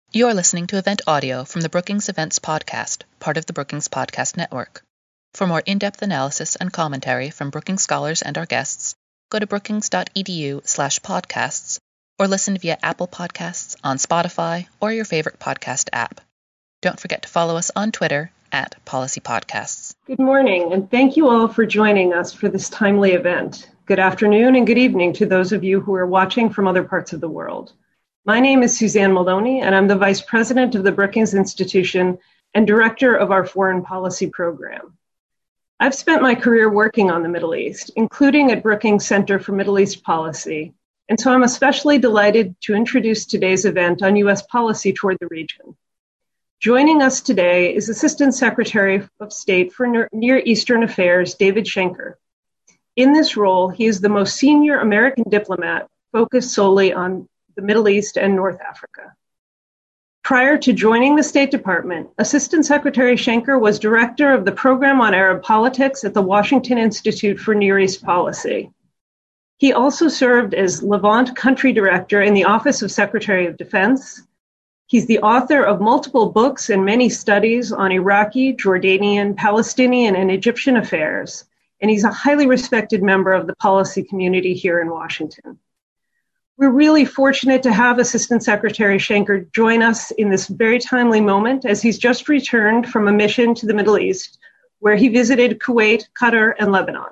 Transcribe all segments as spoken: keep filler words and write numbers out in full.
You're listening to event audio from the Brookings Events Podcast, part of the Brookings Podcast Network. For more in-depth analysis and commentary from Brookings scholars and our guests, go to brookings.edu slash podcasts or listen via Apple Podcasts, on Spotify, or your favorite podcast app. Don't forget to follow us on Twitter at Policy Podcasts. Good morning, and thank you all for joining us for this timely event. Good afternoon and good evening to those of you who are watching from other parts of the world. My name is Suzanne Maloney, and I'm the Vice President of the Brookings Institution and Director of our Foreign Policy Program. I've spent my career working on the Middle East, including at Brookings Center for Middle East Policy, and so I'm especially delighted to introduce today's event on U S policy toward the region. Joining us today is Assistant Secretary of State for Near Eastern Affairs, David Schenker. In this role, he is the most senior American diplomat focused solely on the Middle East and North Africa. Prior to joining the State Department, Assistant Secretary Schenker was Director of the Program on Arab Politics at the Washington Institute for Near East Policy. He also served as Levant Country Director in the Office of Secretary of Defense. He's the author of multiple books and many studies on Iraqi, Jordanian, Palestinian, and Egyptian affairs, and he's a highly respected member of the policy community here in Washington. We're really fortunate to have Assistant Secretary Schenker join us in this very timely moment as he's just returned from a mission to the Middle East, where he visited Kuwait, Qatar, and Lebanon.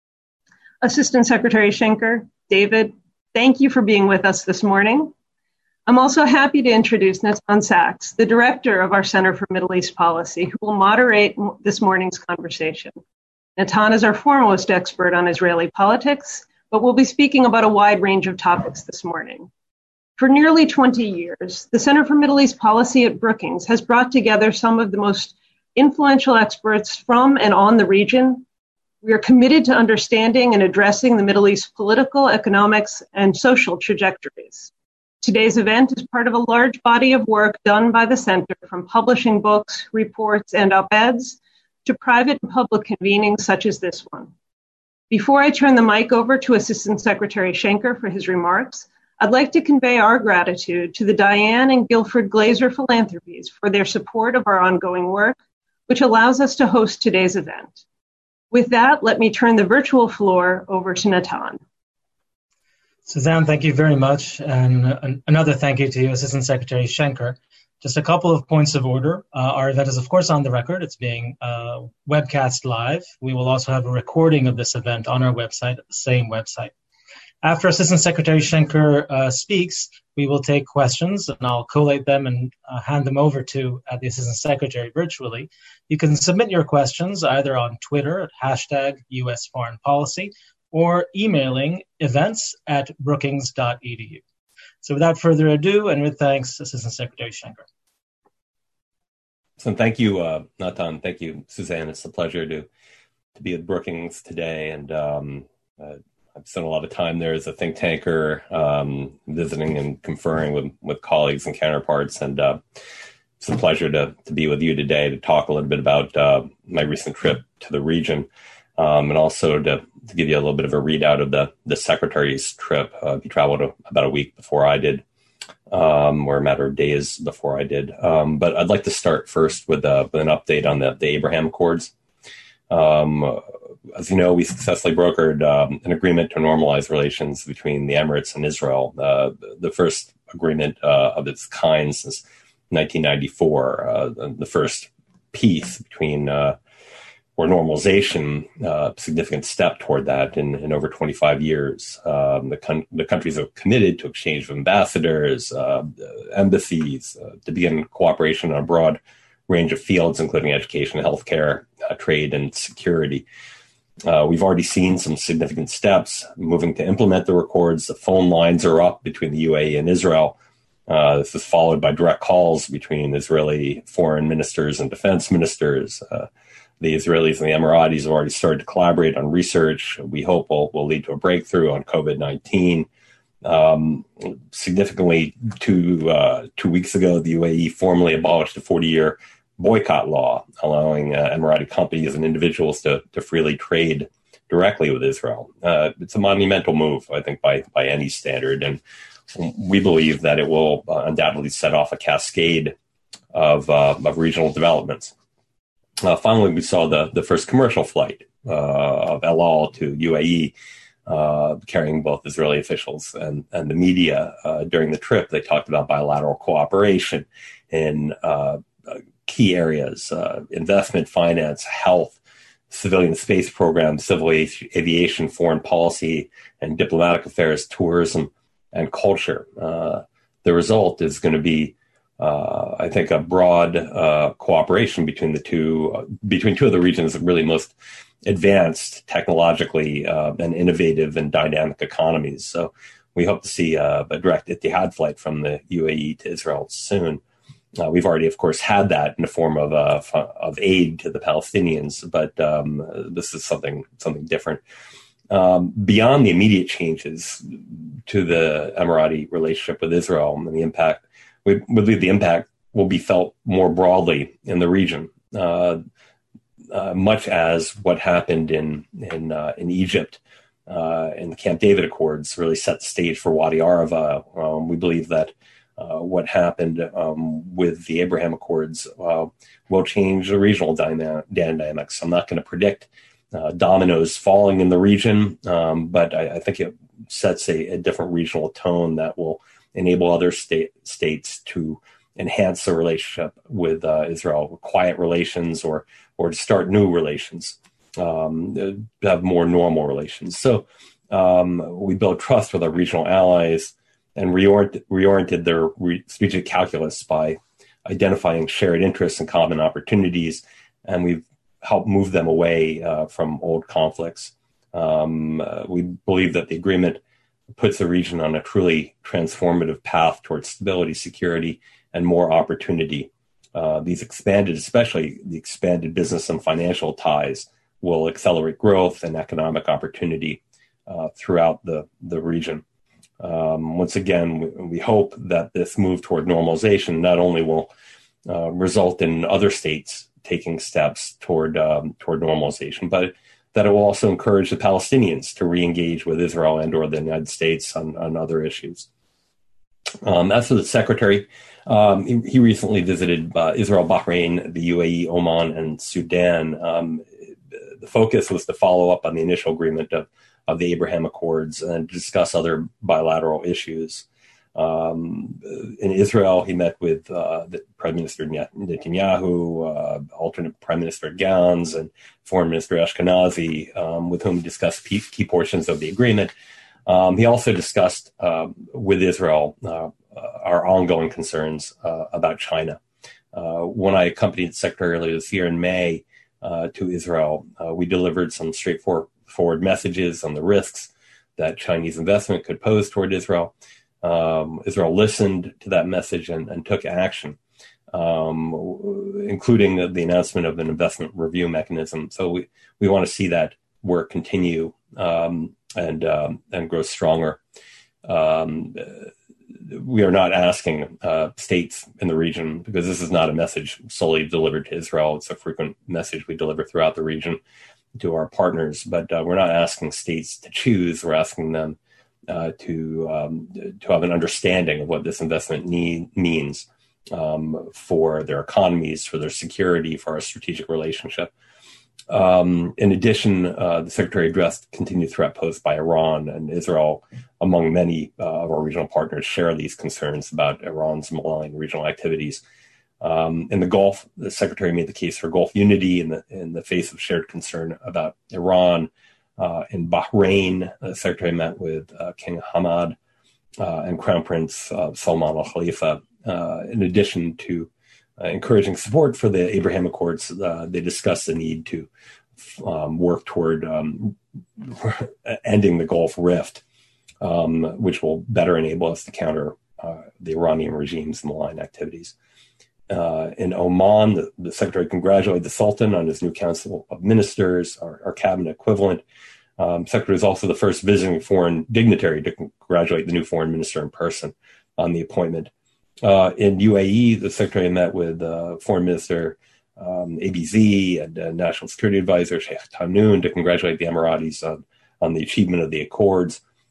Assistant Secretary Schenker, David, thank you for being with us this morning. I'm also happy to introduce Natan Sachs, the Director of our Center for Middle East Policy, who will moderate this morning's conversation. Natan is our foremost expert on Israeli politics, but we'll be speaking about a wide range of topics this morning. For nearly twenty years, the Center for Middle East Policy at Brookings has brought together some of the most influential experts from and on the region. We are committed to understanding and addressing the Middle East political, economics, and social trajectories. Today's event is part of a large body of work done by the Center, from publishing books, reports, and op-eds to private and public convenings such as this one. Before I turn the mic over to Assistant Secretary Schenker for his remarks, I'd like to convey our gratitude to the Diane and Guilford Glazer Philanthropies for their support of our ongoing work, which allows us to host today's event. With that, let me turn the virtual floor over to Natan. Suzanne, thank you very much. And another thank you to you, Assistant Secretary Schenker. Just a couple of points of order. Uh, our event is, of course, on the record. It's being uh, webcast live. We will also have a recording of this event on our website, at the same website. After Assistant Secretary Schenker uh, speaks, we will take questions, and I'll collate them and uh, hand them over to uh, the Assistant Secretary virtually. You can submit your questions either on Twitter at hashtag U S Foreign Policy or emailing events at brookings dot e d u. So without further ado, and with thanks, Assistant Secretary Schenker. So thank you, uh, Natan. Thank you, Suzanne. It's a pleasure to to be at Brookings today. And um, uh, I've spent a lot of time there as a think tanker, um, visiting and conferring with, with colleagues and counterparts. And uh, it's a pleasure to, to be with you today to talk a little bit about uh, my recent trip to the region. Um, and also to, to give you a little bit of a readout of the, the Secretary's trip. Uh, he traveled a, about a week before I did, um, or a matter of days before I did. Um, but I'd like to start first with, uh, with an update on the, the Abraham Accords. Um, as you know, we successfully brokered um, an agreement to normalize relations between the Emirates and Israel, uh, the first agreement uh, of its kind since nineteen ninety-four, uh, the first peace between uh, or normalization, uh, significant step toward that in, in over twenty-five years. Um, the, con- the countries are committed to exchange of ambassadors, uh, embassies, uh, to begin cooperation on a broad range of fields, including education, healthcare, uh, trade, and security. Uh, we've already seen some significant steps moving to implement the accords. The phone lines are up between the U A E and Israel. Uh, this is followed by direct calls between Israeli foreign ministers and defense ministers. Uh, The Israelis and the Emiratis have already started to collaborate on research we hope will, will lead to a breakthrough on COVID nineteen. Um, significantly, two, uh, two weeks ago, the U A E formally abolished a forty-year boycott law, allowing uh, Emirati companies and individuals to, to freely trade directly with Israel. Uh, it's a monumental move, I think, by by any standard. And we believe that it will uh, undoubtedly set off a cascade of, uh, of regional developments. Uh, finally, we saw the, the first commercial flight uh, of El Al to U A E, uh, carrying both Israeli officials and, and the media. Uh, during the trip, they talked about bilateral cooperation in uh, key areas, uh, investment, finance, health, civilian space programs, civil aviation, foreign policy, and diplomatic affairs, tourism, and culture. Uh, the result is going to be, uh, I think, a broad uh, cooperation between the two, uh, between two of the regions really most advanced technologically uh, and innovative and dynamic economies. So we hope to see uh, a direct Etihad flight from the U A E to Israel soon. Uh, we've already, of course, had that in the form of uh, of aid to the Palestinians, but um, this is something something different. Um, beyond the immediate changes to the Emirati relationship with Israel and the impact, we believe the impact will be felt more broadly in the region, uh, uh, much as what happened in in uh, in Egypt uh, in the Camp David Accords really set the stage for Wadi Arava. Um, we believe that uh, what happened um, with the Abraham Accords uh, will change the regional dyna- dynamics. I'm not going to predict Uh, dominoes falling in the region, um, but I, I think it sets a, a different regional tone that will enable other state, states to enhance their relationship with uh, Israel, quiet relations, or or to start new relations, um, to have more normal relations. So um, we build trust with our regional allies and reorient, reoriented their re- strategic calculus by identifying shared interests and common opportunities, and we've help move them away uh, from old conflicts. Um, uh, we believe that the agreement puts the region on a truly transformative path towards stability, security, and more opportunity. Uh, these expanded, especially the expanded business and financial ties, will accelerate growth and economic opportunity uh, throughout the, the region. Um, once again, we, we hope that this move toward normalization not only will uh, result in other states taking steps toward um, toward normalization, but that it will also encourage the Palestinians to re-engage with Israel and or the United States on, on other issues. Um, as for the secretary, um, he, he recently visited uh, Israel, Bahrain, the U A E, Oman, and Sudan. Um, the focus was to follow up on the initial agreement of, of the Abraham Accords and discuss other bilateral issues. Um, in Israel, he met with uh, the Prime Minister Netanyahu, uh, alternate Prime Minister Gantz, and Foreign Minister Ashkenazi, um, with whom he discussed key, key portions of the agreement. Um, he also discussed uh, with Israel uh, our ongoing concerns uh, about China. Uh, when I accompanied the Secretary earlier this year in May uh, to Israel, uh, we delivered some straightforward messages on the risks that Chinese investment could pose toward Israel. Um, Israel listened to that message and, and took action, um, including the, the announcement of an investment review mechanism. So we, we want to see that work continue um, and um, and grow stronger. Um, we are not asking uh, states in the region, because this is not a message solely delivered to Israel. It's a frequent message we deliver throughout the region to our partners, but uh, we're not asking states to choose. We're asking them Uh, to um, to have an understanding of what this investment need, means um, for their economies, for their security, for our strategic relationship. Um, in addition, uh, the Secretary addressed continued threat posed by Iran, and Israel, among many uh, of our regional partners, share these concerns about Iran's malign regional activities. Um, in the Gulf, the Secretary made the case for Gulf unity in the in the face of shared concern about Iran. Uh, in Bahrain, the Secretary met with uh, King Hamad uh, and Crown Prince uh, Salman Al Khalifa. Uh, in addition to uh, encouraging support for the Abraham Accords, uh, they discussed the need to um, work toward um, ending the Gulf Rift, um, which will better enable us to counter uh, the Iranian regime's malign activities. Uh, in Oman, the, the Secretary congratulated the Sultan on his new Council of Ministers, our, our cabinet equivalent. Um, Secretary is also the first visiting foreign dignitary to congratulate the new foreign minister in person on the appointment. Uh, in U A E, the Secretary met with uh, Foreign Minister um, A B Z and uh, National Security Advisor Sheikh Tahnoon to congratulate the Emiratis on, on the achievement of the Accords.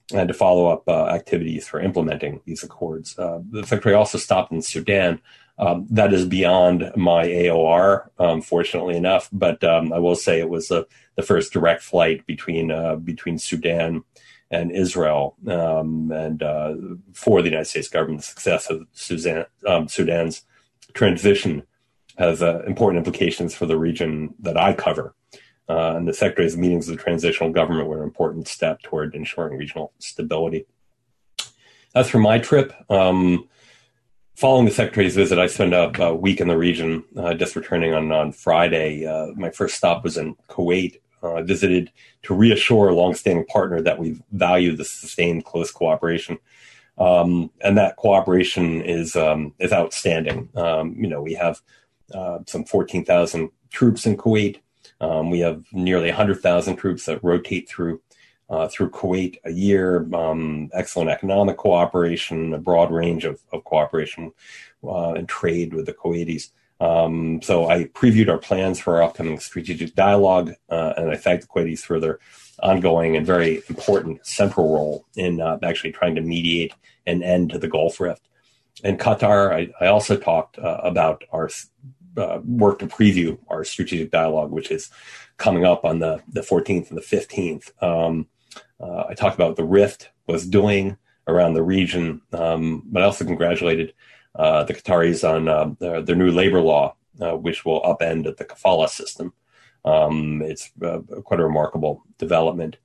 and to follow up uh, activities for implementing these accords. Uh, the Secretary also stopped in Sudan. Um, that is beyond my A O R, um, fortunately enough, but um, I will say it was uh, the first direct flight between uh, between Sudan and Israel, um, and uh, for the United States government, the success of Sudan, um, Sudan's transition has uh, important implications for the region that I cover. Uh, and the Secretary's meetings of the transitional government were an important step toward ensuring regional stability. As for my trip, um, following the Secretary's visit, I spent a, a week in the region, uh, just returning on, on Friday. Uh, my first stop was in Kuwait. Uh, I visited to reassure a longstanding partner that we value the sustained close cooperation. Um, and that cooperation is um, is outstanding. Um, you know, we have uh, some fourteen thousand troops in Kuwait. Um, we have nearly one hundred thousand troops that rotate through uh, through Kuwait a year. Um, excellent economic cooperation, a broad range of, of cooperation uh, and trade with the Kuwaitis. Um, so I previewed our plans for our upcoming strategic dialogue, uh, and I thanked the Kuwaitis for their ongoing and very important central role in uh, actually trying to mediate an end to the Gulf Rift. In Qatar, I, I also talked uh, about our uh, work to preview our strategic dialogue, which is coming up on the, the fourteenth and the fifteenth. Um, uh, I talked about what the Rift was doing around the region, um, but I also congratulated uh, the Qataris on uh, their, their new labor law, uh, which will upend the kafala system. Um, it's uh, quite a remarkable development.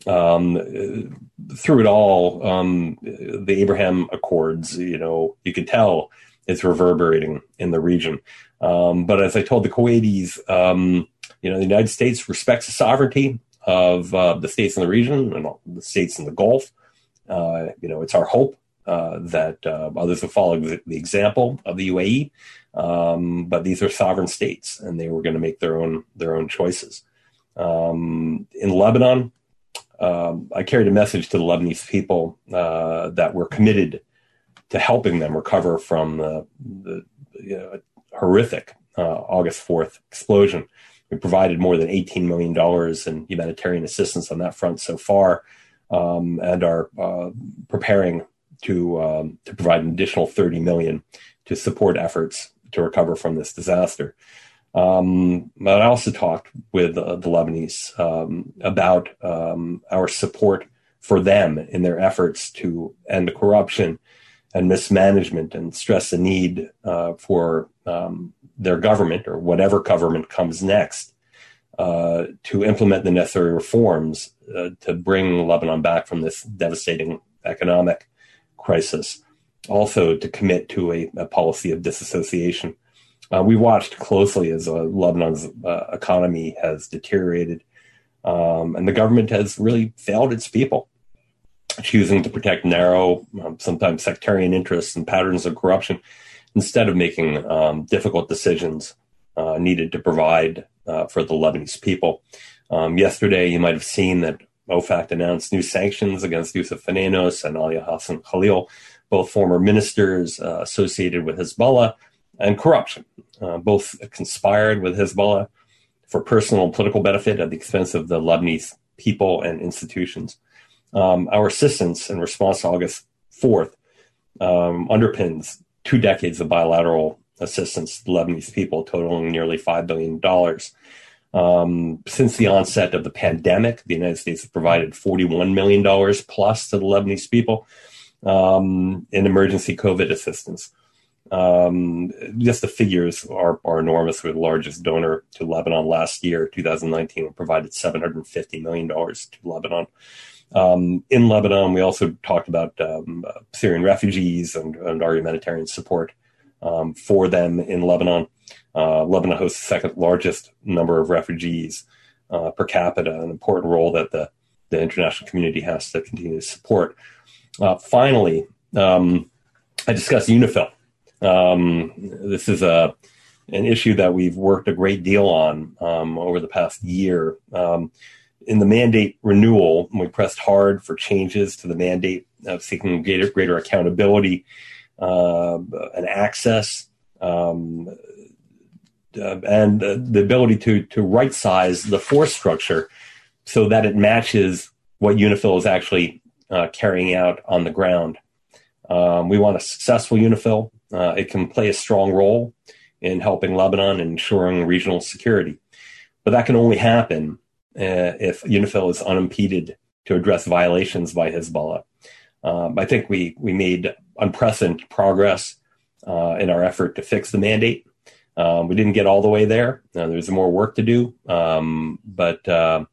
Um, through it all, um, the Abraham Accords, you know, you can tell it's reverberating in the region. Um, but as I told the Kuwaitis, um, you know, the United States respects the sovereignty of uh, the states in the region and the states in the Gulf. Uh, you know, it's our hope uh, that uh, others will follow the, the example of the U A E. Um, but these are sovereign states, and they were going to make their own their own choices. Um, in Lebanon, um, I carried a message to the Lebanese people uh, that we're committed to helping them recover from the, the you know, horrific uh, August fourth explosion. We provided more than eighteen million dollars in humanitarian assistance on that front so far, um, and are uh, preparing to um, to provide an additional thirty million dollars to support efforts to recover from this disaster. Um, but I also talked with uh, the Lebanese um, about um, our support for them in their efforts to end the corruption and mismanagement, and stress the need uh, for um, their government, or whatever government comes next, uh, to implement the necessary reforms uh, to bring Lebanon back from this devastating economic crisis. Also to commit to a, a policy of disassociation. Uh, we watched closely as uh, Lebanon's uh, economy has deteriorated, um, and the government has really failed its people, choosing to protect narrow, um, sometimes sectarian interests and patterns of corruption, instead of making um, difficult decisions uh, needed to provide uh, for the Lebanese people. Um, yesterday, you might have seen that OFAC announced new sanctions against Yusuf Fenenos and Alia Hassan Khalil, both former ministers uh, associated with Hezbollah and corruption. Uh, both conspired with Hezbollah for personal and political benefit at the expense of the Lebanese people and institutions. Um, our assistance in response to August fourth um, underpins two decades of bilateral assistance to the Lebanese people, totaling nearly five billion dollars. Um, since the onset of the pandemic, the United States has provided forty-one million dollars plus to the Lebanese people um, in emergency COVID assistance. Um, just the figures are, are enormous. We're the largest donor to Lebanon last year, two thousand nineteen. We provided seven hundred fifty million dollars to Lebanon. Um, in Lebanon, we also talked about um, uh, Syrian refugees and, and our humanitarian support um, for them in Lebanon. Uh, Lebanon hosts the second largest number of refugees uh, per capita, an important role that the, the international community has to continue to support. Uh, finally, um, I discussed UNIFIL. Um, this is a an issue that we've worked a great deal on um, over the past year. Um, in the mandate renewal, we pressed hard for changes to the mandate of seeking greater, greater accountability uh, and access, um, uh, and uh, the ability to to right-size the force structure so that it matches what UNIFIL is actually uh, carrying out on the ground. Um, we want a successful UNIFIL. Uh, it can play a strong role in helping Lebanon and ensuring regional security. But that can only happen uh, if UNIFIL is unimpeded to address violations by Hezbollah. Um, I think we we made unprecedented progress uh, in our effort to fix the mandate. Um, we didn't get all the way there. Uh, there's more work to do, um, but uh,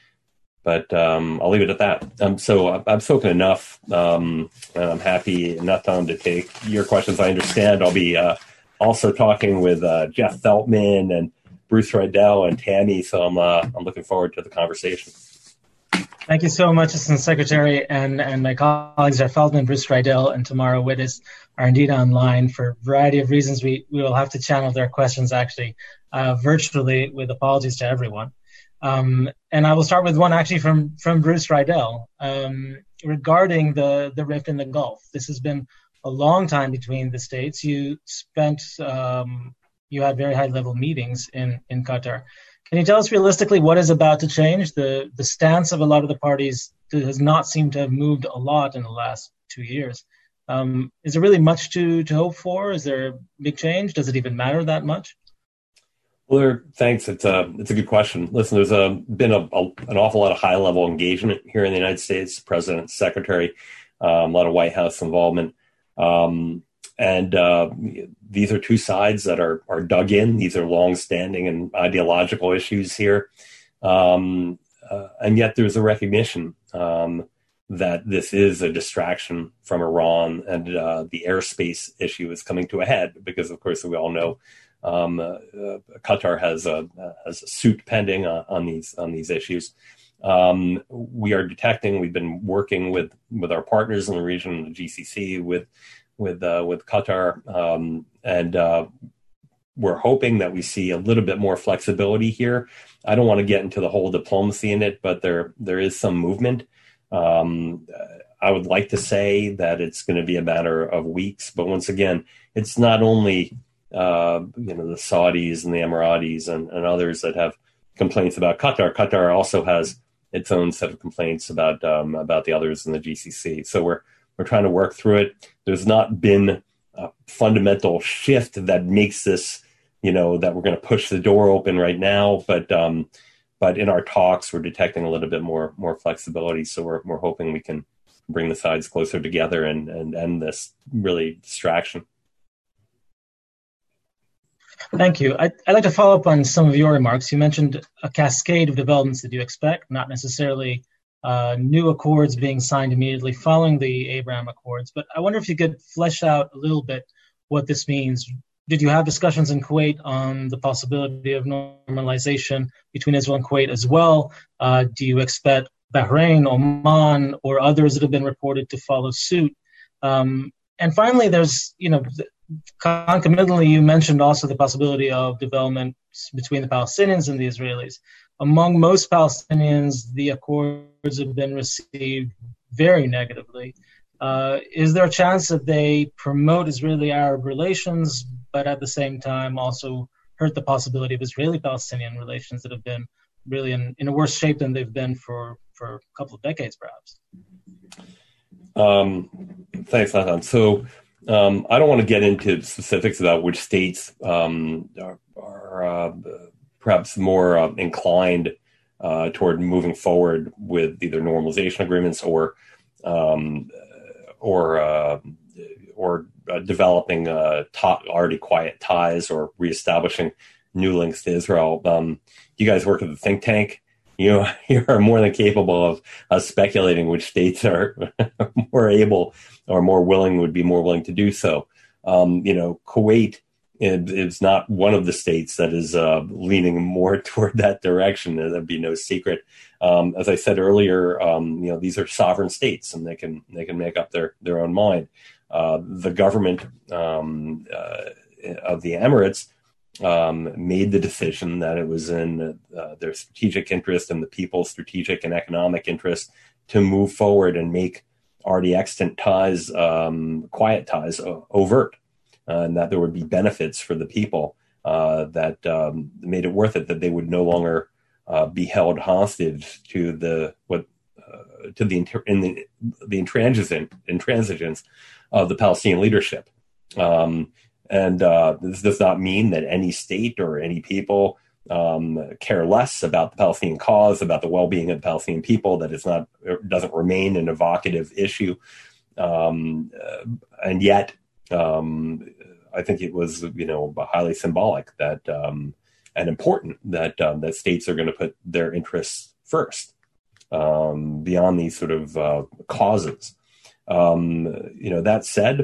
but um, I'll leave it at that. Um, so I've, I've spoken enough, um, and I'm happy, Natan, to take your questions. I understand I'll be uh, also talking with uh, Jeff Feltman and Bruce Riedel and Tammy, so I'm uh, I'm looking forward to the conversation. Thank you so much, Assistant Secretary, and, and my colleagues Jeff Feldman, Bruce Riedel, and Tamara Wittes are indeed online. For a variety of reasons, we, we will have to channel their questions actually uh, virtually, with apologies to everyone. Um, and I will start with one actually from, from Bruce Riedel um, regarding the, the rift in the Gulf. This has been a long time between the states. You spent, um, you had very high-level meetings in, in Qatar. Can you tell us realistically what is about to change? The the stance of a lot of the parties has not seemed to have moved a lot in the last two years. Um, is there really much to, to hope for? Is there a big change? Does it even matter that much? Well, there, thanks. It's a it's a good question. Listen, there's a, been a, a, an awful lot of high level engagement here in the United States. President, Secretary, um, a lot of White House involvement. Um, And uh, these are two sides that are are dug in. These are long-standing and ideological issues here. Um, uh, and yet there's a recognition um, that this is a distraction from Iran, and uh, the airspace issue is coming to a head because, of course, we all know um, uh, uh, Qatar has a, has a suit pending uh, on these on these issues. Um, we are detecting, we've been working with, with our partners in the region, the G C C, with with uh, with Qatar, um, and uh, we're hoping that we see a little bit more flexibility here. I don't want to get into the whole diplomacy in it, but there there is some movement. Um, I would like to say that it's going to be a matter of weeks, but once again, it's not only uh, you know the Saudis and the Emiratis and, and others that have complaints about Qatar. Qatar also has its own set of complaints about um, about the others in the G C C. So we're We're trying to work through it. There's not been a fundamental shift that makes this, you know, that we're going to push the door open right now. But um, but in our talks, we're detecting a little bit more more flexibility. So we're we're hoping we can bring the sides closer together and and end this really distraction. Thank you. I'd, I'd like to follow up on some of your remarks. You mentioned a cascade of developments that you expect, not necessarily Uh, new accords being signed immediately following the Abraham Accords. But I wonder if you could flesh out a little bit what this means. Did you have discussions in Kuwait on the possibility of normalization between Israel and Kuwait as well? Uh, do you expect Bahrain, Oman, or others that have been reported to follow suit? Um, and finally, there's, you know, concomitantly, you mentioned also the possibility of developments between the Palestinians and the Israelis. Among most Palestinians, the accords have been received very negatively. Uh, is there a chance that they promote Israeli-Arab relations, but at the same time also hurt the possibility of Israeli-Palestinian relations that have been really in, in a worse shape than they've been for, for a couple of decades, perhaps? Um, thanks, Nathan. So um, I don't want to get into specifics about which states um, are, are uh, perhaps more uh, inclined uh, toward moving forward with either normalization agreements or um, or uh, or uh, developing uh, ta- already quiet ties or reestablishing new links to Israel. Um, you guys work at the think tank. You know, you are more than capable of uh, speculating which states are more able or more willing, would be more willing to do so. Um, you know, Kuwait. It's not one of the states that is uh, leaning more toward that direction. That'd be no secret. Um, as I said earlier, um, you know, these are sovereign states, and they can they can make up their their own mind. Uh, the government um, uh, of the Emirates um, made the decision that it was in uh, their strategic interest and the people's strategic and economic interest to move forward and make already extant ties, um, quiet ties, uh, overt. Uh, and that there would be benefits for the people uh, that um, made it worth it, that they would no longer uh, be held hostage to the what to the in the the intransigent intransigence of the Palestinian leadership. Um, and uh, this does not mean that any state or any people um, care less about the Palestinian cause, about the well-being of the Palestinian people. That is not doesn't remain an evocative issue, um, uh, and yet um, I think it was you know highly symbolic that um, and important that um, that states are going to put their interests first um, beyond these sort of uh, causes. Um, you know that said.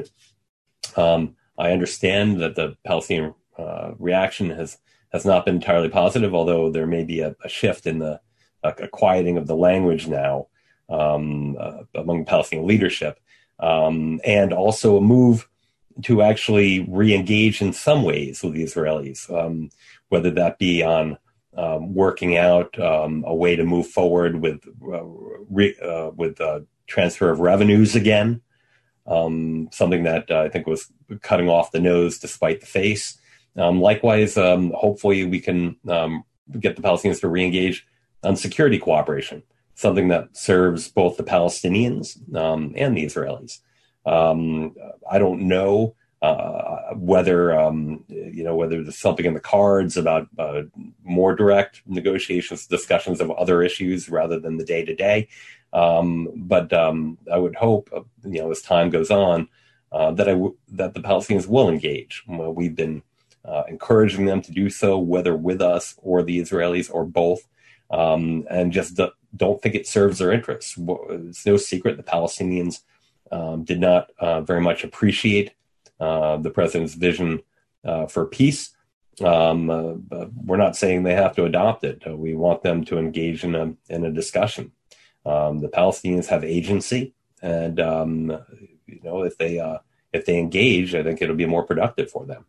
Um, I understand that the Palestinian uh, reaction has, has not been entirely positive, although there may be a, a shift in the a, a quieting of the language now um, uh, among the Palestinian leadership, um, and also a move to actually re-engage in some ways with the Israelis, um, whether that be on um, working out um, a way to move forward with uh, re, uh, with uh, transfer of revenues again. Um, something that uh, I think was cutting off the nose despite the face. Um, likewise, um, hopefully we can um, get the Palestinians to re-engage on security cooperation, something that serves both the Palestinians um, and the Israelis. Um, I don't know uh, whether um, you know whether there's something in the cards about uh, more direct negotiations, discussions of other issues rather than the day to day. Um, but um, I would hope, uh, you know, as time goes on, uh, that I w- that the Palestinians will engage. Well, we've been uh, encouraging them to do so, whether with us or the Israelis or both, um, and just d- don't think it serves their interests. It's no secret the Palestinians um, did not uh, very much appreciate uh, the president's vision uh, for peace. Um, uh, but we're not saying they have to adopt it. Uh, we want them to engage in a in a discussion. Um, the Palestinians have agency, and um, you know if they uh, if they engage, I think it'll be more productive for them.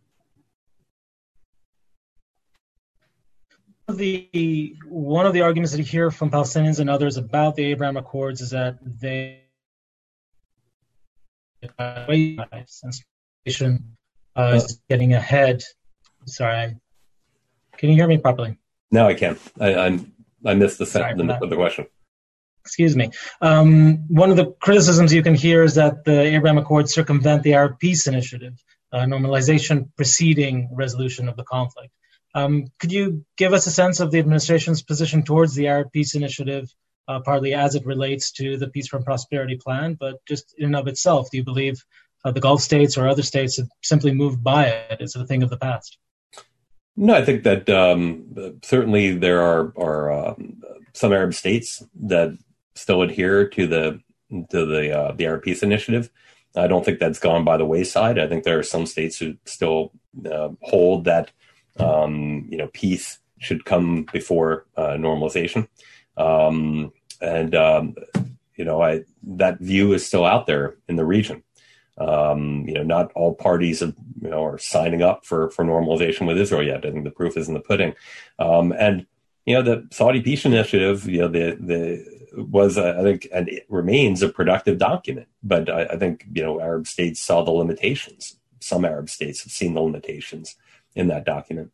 The one of the arguments that you hear from Palestinians and others about the Abraham Accords is that they uh, is getting ahead. Sorry, can you hear me properly? No, I can. I I'm, I missed the Sorry, the, the, the question. Excuse me. Um, one of the criticisms you can hear is that the Abraham Accords circumvent the Arab Peace Initiative, uh, normalization preceding resolution of the conflict. Um, could you give us a sense of the administration's position towards the Arab Peace Initiative, uh, partly as it relates to the Peace from Prosperity Plan, but just in and of itself? Do you believe uh, the Gulf states or other states have simply moved by it as a thing of the past? No, I think that um, certainly there are, are um, some Arab states that still adhere to the to the uh, the Arab Peace Initiative. I don't think that's gone by the wayside. I think there are some states who still uh, hold that um, you know peace should come before uh, normalization, um, and um, you know I that view is still out there in the region. Um, you know, not all parties have, you know are signing up for for normalization with Israel yet. I think the proof is in the pudding, um, and you know the Saudi Peace Initiative. You know the the was, uh, I think, and it remains a productive document. But I, I think, you know, Arab states saw the limitations. Some Arab states have seen the limitations in that document.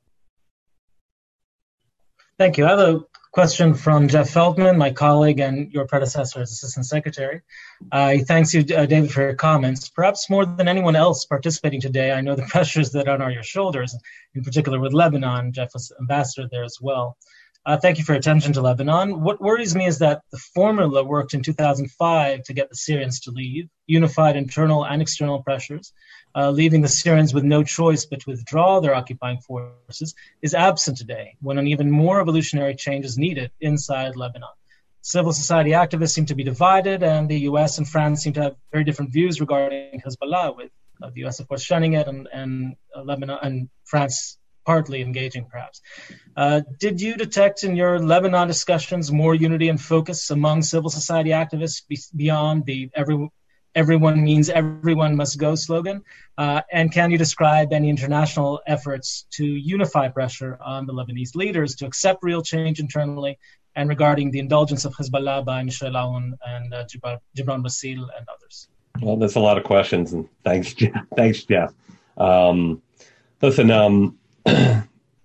Thank you. I have a question from Jeff Feldman, my colleague and your predecessor as Assistant Secretary. Uh, he thanks you, uh, David, for your comments. Perhaps more than anyone else participating today, I know the pressures that are on your shoulders, in particular with Lebanon. Jeff was ambassador there as well. Uh, thank you for your attention to Lebanon. What worries me is that the formula worked in two thousand five to get the Syrians to leave, unified internal and external pressures, uh, leaving the Syrians with no choice but to withdraw their occupying forces, is absent today, when an even more revolutionary change is needed inside Lebanon. Civil society activists seem to be divided, and the U S and France seem to have very different views regarding Hezbollah, with uh, the U S, of course, shunning it, and, and uh, Lebanon and France partly engaging, perhaps. Uh, did you detect in your Lebanon discussions more unity and focus among civil society activists be- beyond the every, everyone means everyone must go slogan? Uh, and can you describe any international efforts to unify pressure on the Lebanese leaders to accept real change internally, and regarding the indulgence of Hezbollah by Michel Aoun and uh, Gibran Bassil and others? Well, there's a lot of questions, and thanks, Jeff. Thanks, Jeff. Um, listen, um,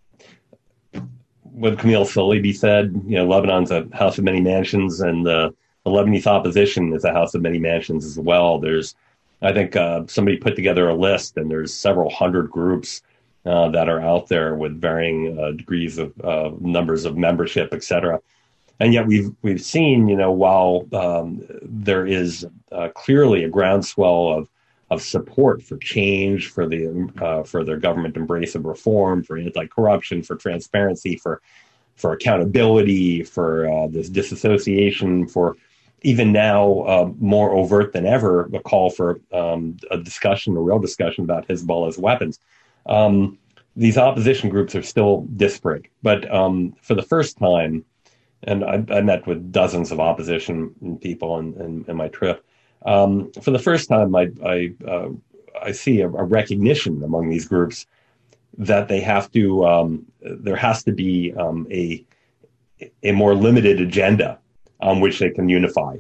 what Camille Solibi said, you know, Lebanon's a house of many mansions, and the the Lebanese opposition is a house of many mansions as well. There's, I think, uh, somebody put together a list, and there's several hundred groups uh, that are out there with varying uh, degrees of uh, numbers of membership, et cetera. And yet we've we've seen, you know, while um, there is uh, clearly a groundswell of of support for change, for the uh, for their government embrace of reform, for anti-corruption, for transparency, for for accountability, for uh, this disassociation, for even now uh, more overt than ever, a call for um, a discussion, a real discussion about Hezbollah's weapons. Um, these opposition groups are still disparate, but um, for the first time, and I, I met with dozens of opposition people in, in, in my trip. Um, for the first time, I I, uh, I see a, a recognition among these groups that they have to. Um, there has to be um, a a more limited agenda on which they can unify,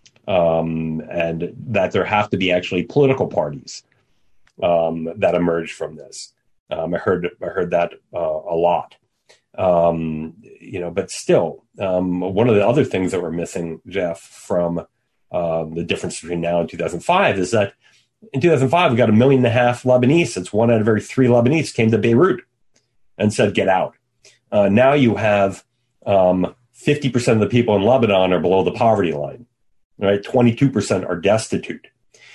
um, and that there have to be actually political parties um, that emerge from this. Um, I heard I heard that uh, a lot. Um, you know, but still, um, one of the other things that we're missing, Jeff, from uh, the difference between now and two thousand five is that in two thousand five, we got a million and a half Lebanese. It's one out of every three Lebanese came to Beirut and said, get out. Uh, now you have um, fifty percent of the people in Lebanon are below the poverty line, right? twenty-two percent are destitute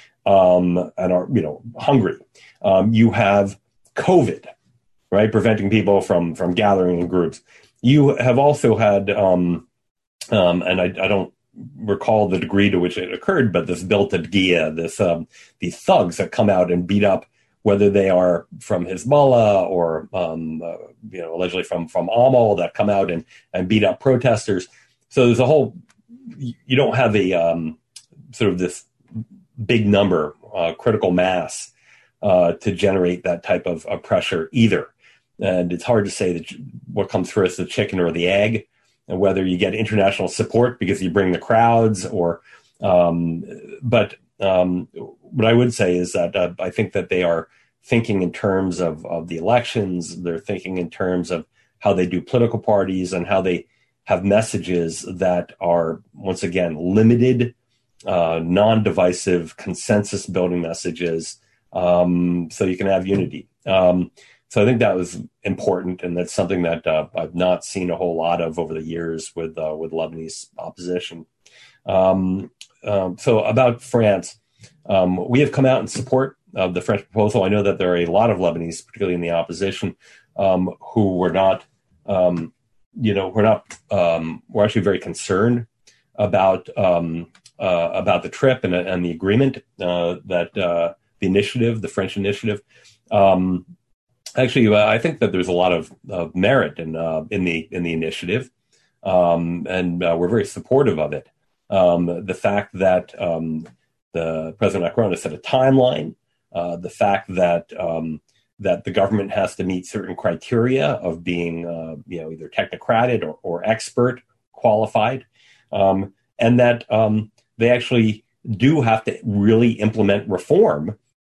um, and are, you know, hungry. Um, you have COVID, right, preventing people from from gathering in groups. You have also had, um, um, and I, I don't recall the degree to which it occurred, but this Bilta B'gia, this um, these thugs that come out and beat up, whether they are from Hezbollah or um, uh, you know allegedly from from Amal, that come out and and beat up protesters. So there's a whole. You don't have a um, sort of this big number, uh, critical mass. Uh, to generate that type of, of pressure either. And it's hard to say that what comes first, the chicken or the egg, and whether you get international support because you bring the crowds or, um, but um, what I would say is that uh, I think that they are thinking in terms of, of the elections. They're thinking in terms of how they do political parties and how they have messages that are, once again, limited, uh, non-divisive, consensus-building messages. Um, so you can have unity. Um, so I think that was important, and that's something that uh, I've not seen a whole lot of over the years with uh, with Lebanese opposition. Um, um, so about France, um, we have come out in support of the French proposal. I know that there are a lot of Lebanese, particularly in the opposition, um, who were not, um, you know, we're not, um, we're actually very concerned about um, uh, about the trip and, and the agreement uh, that. Uh, the initiative, the French initiative. Um, actually, uh, I think that there's a lot of, of merit in uh, in the in the initiative, um, and uh, we're very supportive of it. Um, the fact that um, the President Macron has set a timeline, uh, the fact that um, that the government has to meet certain criteria of being, uh, you know, either technocratic or, or expert qualified, um, and that um, they actually do have to really implement reform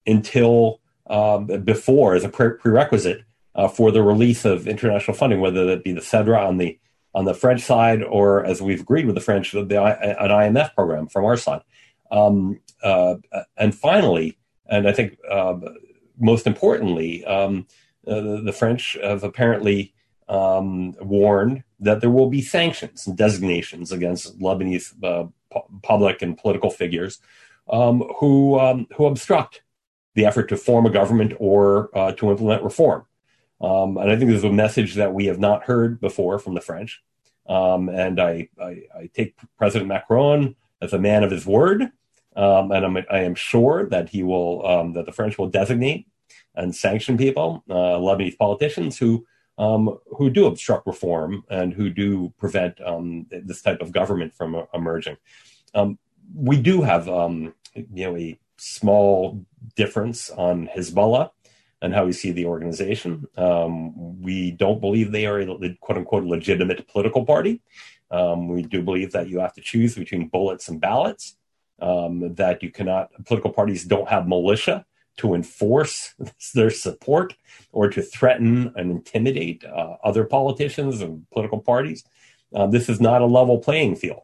until um, before as a pre- prerequisite uh, for the release of international funding, whether that be the CEDRA on the on the French side, or as we've agreed with the French, the, an I M F program from our side. Um, uh, and finally, and I think uh, most importantly, um, uh, the French have apparently um, warned that there will be sanctions and designations against Lebanese uh, pu- public and political figures um, who um, who obstruct the effort to form a government or uh, to implement reform. Um, and I think there's a message that we have not heard before from the French. Um, and I, I, I take President Macron as a man of his word. Um, and I'm, I am sure that he will, um, that the French will designate and sanction people, uh, Lebanese politicians who um, who do obstruct reform and who do prevent um, this type of government from uh, emerging. Um, we do have, um, you know, a small difference on Hezbollah and how we see the organization. Um, we don't believe they are a quote unquote legitimate political party. Um, we do believe that you have to choose between bullets and ballots, um, that you cannot, political parties don't have militia to enforce their support or to threaten and intimidate uh, other politicians and political parties. Uh, this is not a level playing field.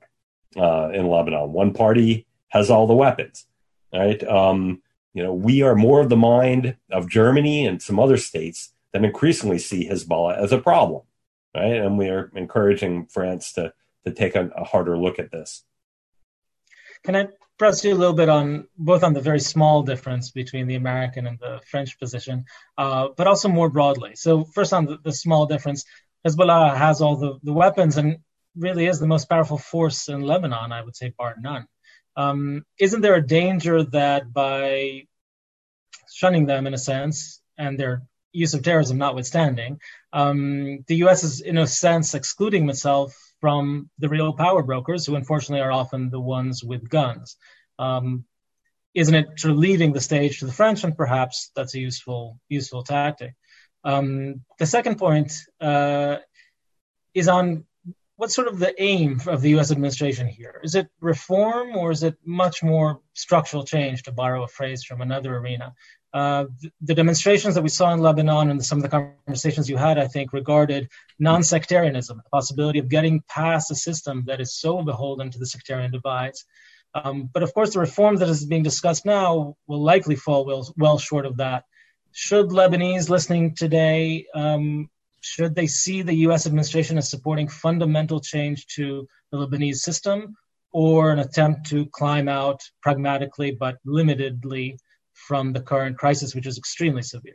uh, in Lebanon. One party has all the weapons, right? Um, you know, we are more of the mind of Germany and some other states that increasingly see Hezbollah as a problem, right? And we are encouraging France to to take a, a harder look at this. Can I press you a little bit on both on the very small difference between the American and the French position, uh, but also more broadly? So first on the, the small difference, Hezbollah has all the, the weapons and really is the most powerful force in Lebanon, I would say, bar none. Um, isn't there a danger that by shunning them in a sense, and their use of terrorism notwithstanding, um, the U S is in a sense excluding itself from the real power brokers, who unfortunately are often the ones with guns? Um, isn't it sort of leaving the stage to the French? And perhaps that's a useful useful tactic. Um, the second point uh, is on what's sort of the aim of the U S administration here? Is it reform or is it much more structural change, to borrow a phrase from another arena? Uh, the, the demonstrations that we saw in Lebanon and some of the conversations you had, I think, regarded non-sectarianism, the possibility of getting past a system that is so beholden to the sectarian divides. Um, but of course, the reform that is being discussed now will likely fall well, well short of that. Should Lebanese listening today, um, should they see the U S administration as supporting fundamental change to the Lebanese system, or an attempt to climb out pragmatically but limitedly from the current crisis, which is extremely severe?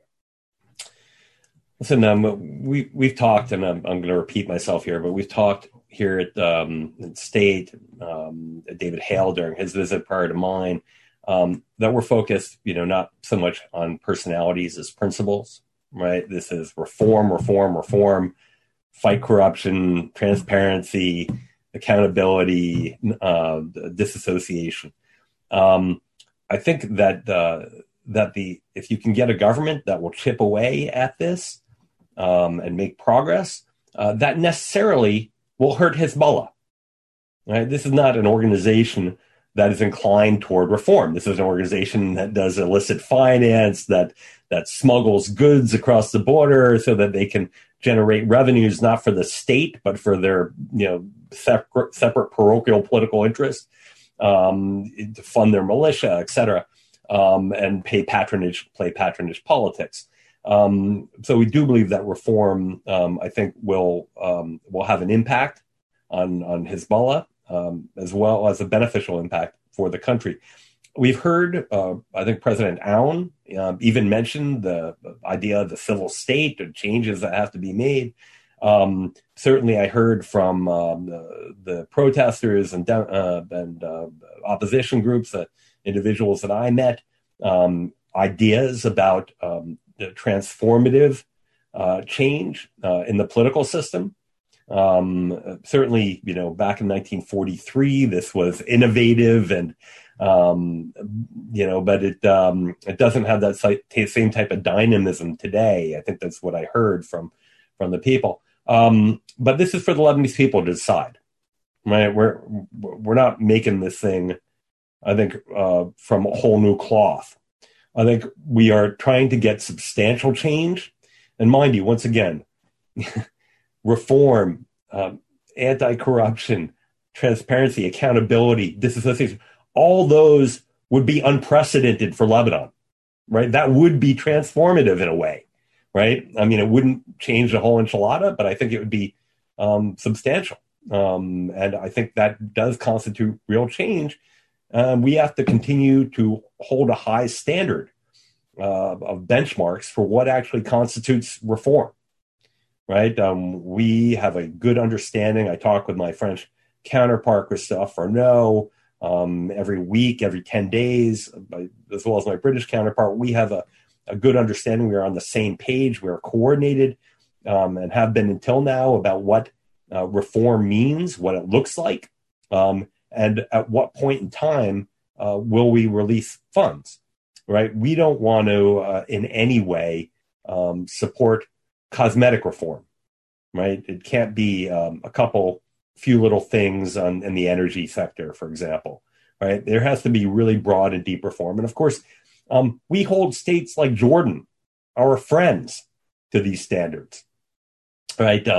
Listen, um, we, we've talked, and I'm, I'm going to repeat myself here, but we've talked here at, um, at State, um, David Hale during his visit prior to mine, um, that we're focused, you know, not so much on personalities as principles, right? This is reform, reform, reform, fight corruption, transparency, accountability, uh, disassociation. Um, I think that uh, that the if you can get a government that will chip away at this um, and make progress, uh, that necessarily will hurt Hezbollah. Right? This is not an organization that is inclined toward reform. This is an organization that does illicit finance, that that smuggles goods across the border so that they can generate revenues not for the state but for their you know separate, separate parochial political interests. Um, to fund their militia, et cetera, um, and pay patronage, play patronage politics. Um, so we do believe that reform, um, I think, will um, will have an impact on on Hezbollah, um, as well as a beneficial impact for the country. We've heard, uh, I think, President Aoun uh, even mentioned the idea of the civil state and changes that have to be made. Um, certainly, I heard from um, the, the protesters and uh, and uh, opposition groups, uh, individuals that I met, um, ideas about um, the transformative uh, change uh, in the political system. Um, certainly, you know, back in nineteen forty-three, this was innovative, and um, you know, but it um, it doesn't have that same type of dynamism today. I think that's what I heard from from the people. Um, but this is for the Lebanese people to decide, right? We're we're not making this thing, I think, uh, from a whole new cloth. I think we are trying to get substantial change. And mind you, once again, reform, um, anti-corruption, transparency, accountability, disassociation, all those would be unprecedented for Lebanon, right? That would be transformative in a way. Right? I mean, it wouldn't change the whole enchilada, but I think it would be um, substantial. Um, and I think that does constitute real change. Um, we have to continue to hold a high standard uh, of benchmarks for what actually constitutes reform. Right? Um, we have a good understanding. I talk with my French counterpart, Christophe Arnaud, um, every week, every ten days, as well as my British counterpart. We have a a good understanding. We are on the same page. We are coordinated um, and have been until now about what uh, reform means, what it looks like, um, and at what point in time uh, will we release funds, right? We don't want to uh, in any way um, support cosmetic reform, right? It can't be um, a couple, few little things on, in the energy sector, for example, right? There has to be really broad and deep reform. And of course, Um, we hold states like Jordan, our friends, to these standards, right? Um,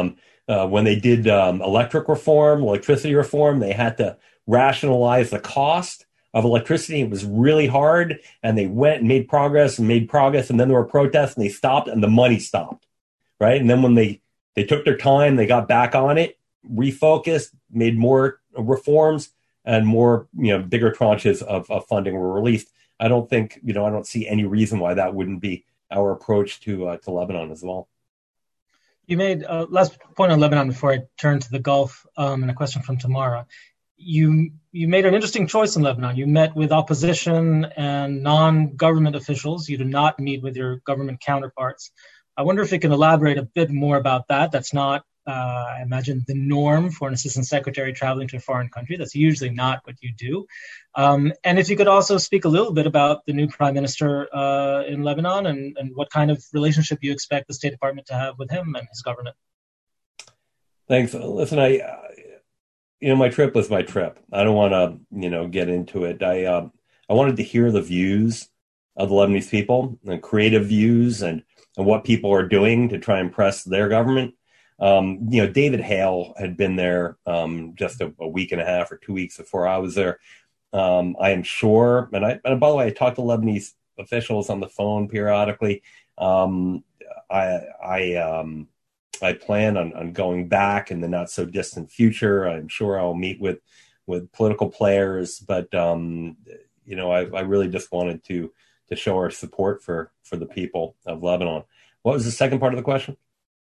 uh, when they did um, electric reform, electricity reform, they had to rationalize the cost of electricity. It was really hard, and they went and made progress and made progress, and then there were protests, and they stopped, and the money stopped, right? And then when they, they took their time, they got back on it, refocused, made more reforms, and more, you know, bigger tranches of, of funding were released. I don't think, you know, I don't see any reason why that wouldn't be our approach to uh, to Lebanon as well. You made a uh, last point on Lebanon before I turn to the Gulf, um, and a question from Tamara. You you made an interesting choice in Lebanon. You met with opposition and non-government officials. You did not meet with your government counterparts. I wonder if you can elaborate a bit more about that. That's not, uh, I imagine, the norm for an assistant secretary traveling to a foreign country. That's usually not what you do. Um, and if you could also speak a little bit about the new prime minister uh, in Lebanon and, and what kind of relationship you expect the State Department to have with him and his government. Thanks. Listen, I... Uh... You know, my trip was my trip. I don't want to, you know, get into it. I uh, I wanted to hear the views of the Lebanese people, and creative views, and, and what people are doing to try and press their government. Um, you know, David Hale had been there um, just a, a week and a half or two weeks before I was there. Um, I am sure, and I and by the way, I talked to Lebanese officials on the phone periodically. Um, I I. Um, I plan on, on going back in the not so distant future. I'm sure I'll meet with, with political players, but um, you know, I, I really just wanted to to show our support for for the people of Lebanon. What was the second part of the question?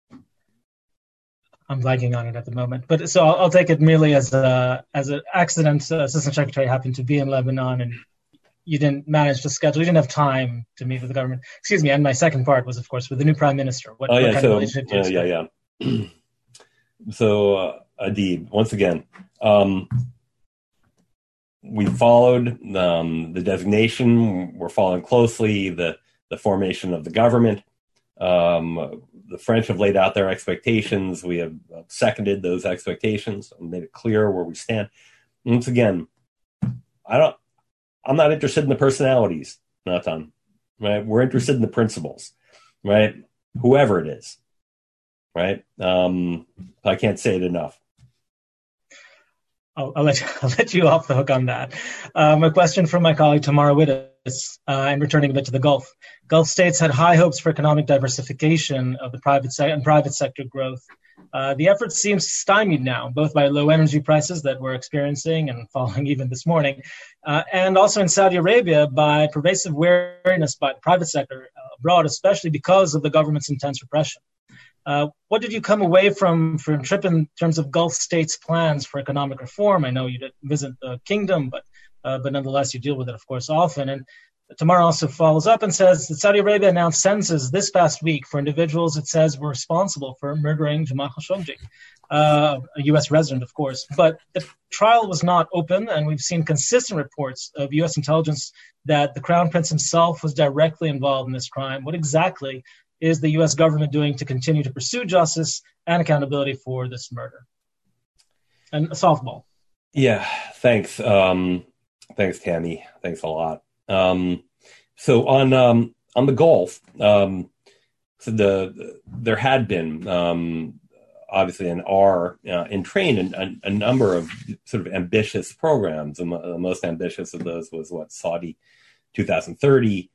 I'm blanking on it at the moment, but so I'll, I'll take it merely as a as an accident. Uh, Assistant Secretary happened to be in Lebanon, and you didn't manage to schedule. You didn't have time to meet with the government. Excuse me. And my second part was, of course, with the new prime minister. What, oh, what yeah, kind so, of relationship do you expect? Uh, yeah, yeah. So, uh, Adib, once again, um, we followed um, the designation. We're following closely the, the formation of the government. Um, the French have laid out their expectations. We have seconded those expectations and made it clear where we stand. Once again, I don't. I'm not interested in the personalities, Natan, right? We're interested in the principles, right? Whoever it is, right? Um, I can't say it enough. I'll, I'll, let you, I'll let you off the hook on that. Um, a question from my colleague Tamara Wittes, uh, and returning a bit to the Gulf. Gulf states had high hopes for economic diversification of the private se- and private sector growth. Uh, the effort seems stymied now, both by low energy prices that we're experiencing and falling even this morning, uh, and also in Saudi Arabia by pervasive wariness by the private sector abroad, especially because of the government's intense repression. Uh, what did you come away from from trip in terms of Gulf states' plans for economic reform? I know you didn't visit the kingdom, but uh, but nonetheless you deal with it, of course, often. And Tamara also follows up and says that Saudi Arabia announced sentences this past week for individuals it says were responsible for murdering Jamal Khashoggi, uh, a U S resident, of course. But the trial was not open, and we've seen consistent reports of U S intelligence that the Crown Prince himself was directly involved in this crime. What exactly is the U S government doing to continue to pursue justice and accountability for this murder? And a softball. Yeah, thanks. Um, thanks, Tammy. Thanks a lot. Um, so on um, on the Gulf, um, so the there had been um, obviously and are uh, entrained in a, a number of sort of ambitious programs, and the most ambitious of those was what Saudi twenty thirty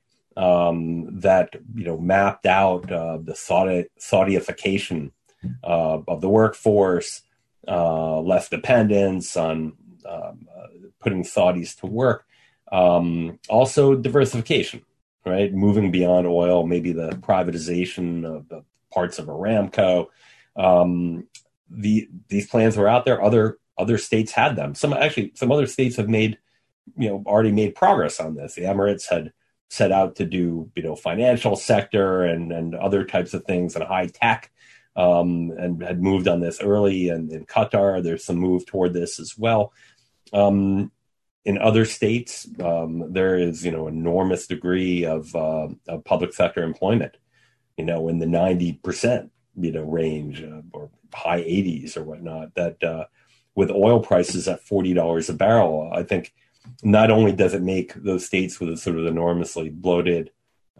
um, that you know mapped out uh, the Saudi Saudiification uh, of the workforce, uh, less dependence on um, uh, putting Saudis to work. Um, also diversification, right? Moving beyond oil, maybe the privatization of the parts of Aramco. Um, the these plans were out there. Other other states had them. Some actually, some other states have made, you know, already made progress on this. The Emirates had set out to do, you know, financial sector and and other types of things and high tech, um, and had moved on this early. And in Qatar, there's some move toward this as well. Um, In other states, um, there is, you know, enormous degree of, uh, of public sector employment, you know, in the ninety percent, you know, range uh, or high eighties or whatnot. That uh, with oil prices at forty dollars a barrel, I think not only does it make those states with a sort of enormously bloated,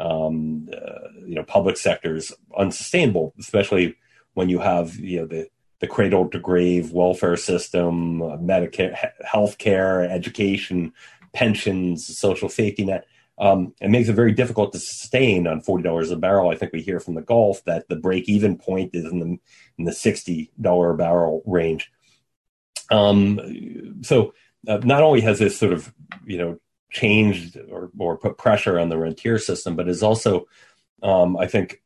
um, uh, you know, public sectors unsustainable, especially when you have, you know, the the cradle to grave welfare system, uh, Medicare, healthcare, education, pensions, social safety net. Um, it makes it very difficult to sustain on forty dollars a barrel. I think we hear from the Gulf that the break-even point is in the in the sixty dollars a barrel range. Um, so uh, not only has this sort of, you know, changed or, or put pressure on the rentier system, but is also, um, I think,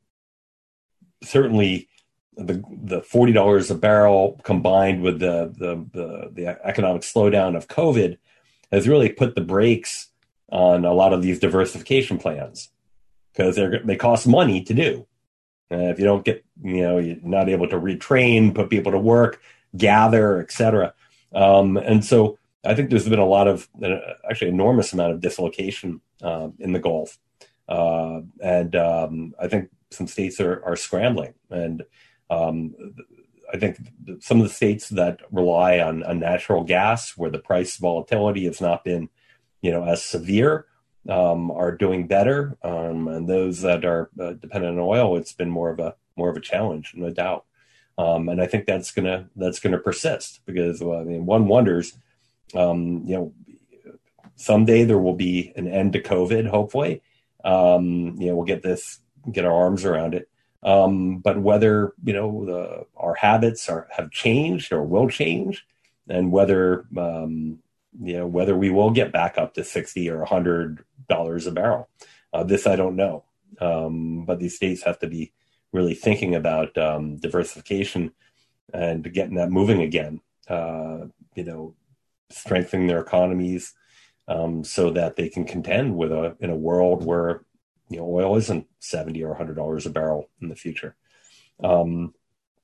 certainly the the forty dollars a barrel combined with the, the the the economic slowdown of COVID has really put the brakes on a lot of these diversification plans, because they they cost money to do. Uh, if you don't get, you know, you're not able to retrain, put people to work, gather, et cetera. Um, and so I think there's been a lot of, uh, actually enormous amount of dislocation uh, in the Gulf. Uh, and um, I think some states are, are scrambling. And um, I think some of the states that rely on, on natural gas, where the price volatility has not been, you know, as severe, um, are doing better. Um, and those that are uh, dependent on oil, it's been more of a more of a challenge, no doubt. Um, and I think that's gonna that's gonna persist, because well, I mean, one wonders, um, you know, someday there will be an end to COVID. Hopefully, um, you know, we'll get this, get our arms around it. Um, but whether, you know, the, our habits are have changed or will change, and whether um, you know, whether we will get back up to sixty or a hundred dollars a barrel, uh, this I don't know. Um, but these states have to be really thinking about um, diversification and getting that moving again. Uh, you know, strengthening their economies um, so that they can contend with a in a world where, you know, oil isn't seventy or a hundred dollars a barrel in the future. Um,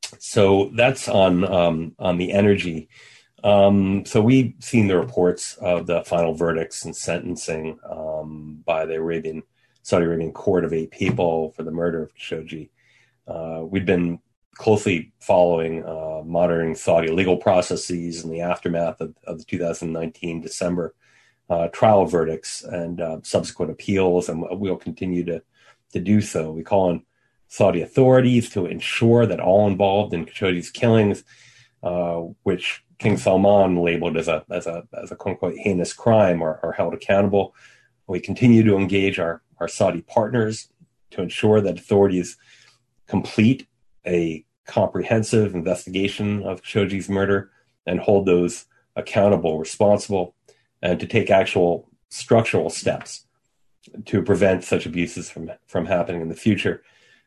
so that's on um, on the energy. Um, so we've seen the reports of the final verdicts and sentencing um, by the Arabian, Saudi Arabian court of eight people for the murder of Khashoggi. Uh, we've been closely following, uh, monitoring Saudi legal processes in the aftermath of, of the two thousand nineteen December uh, trial verdicts and uh, subsequent appeals, and we'll continue to, to do so. We call on Saudi authorities to ensure that all involved in Khashoggi's killings, uh, which King Salman labeled as a as a as a quote unquote heinous crime, are, are held accountable. We continue to engage our, our Saudi partners to ensure that authorities complete a comprehensive investigation of Khashoggi's murder and hold those accountable, responsible, and to take actual structural steps to prevent such abuses from from happening in the future.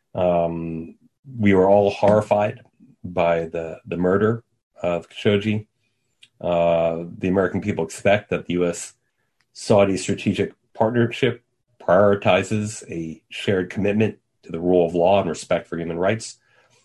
Um, we were all horrified by the the murder of Khashoggi. Uh, the American people expect that the U S Saudi strategic partnership prioritizes a shared commitment to the rule of law and respect for human rights.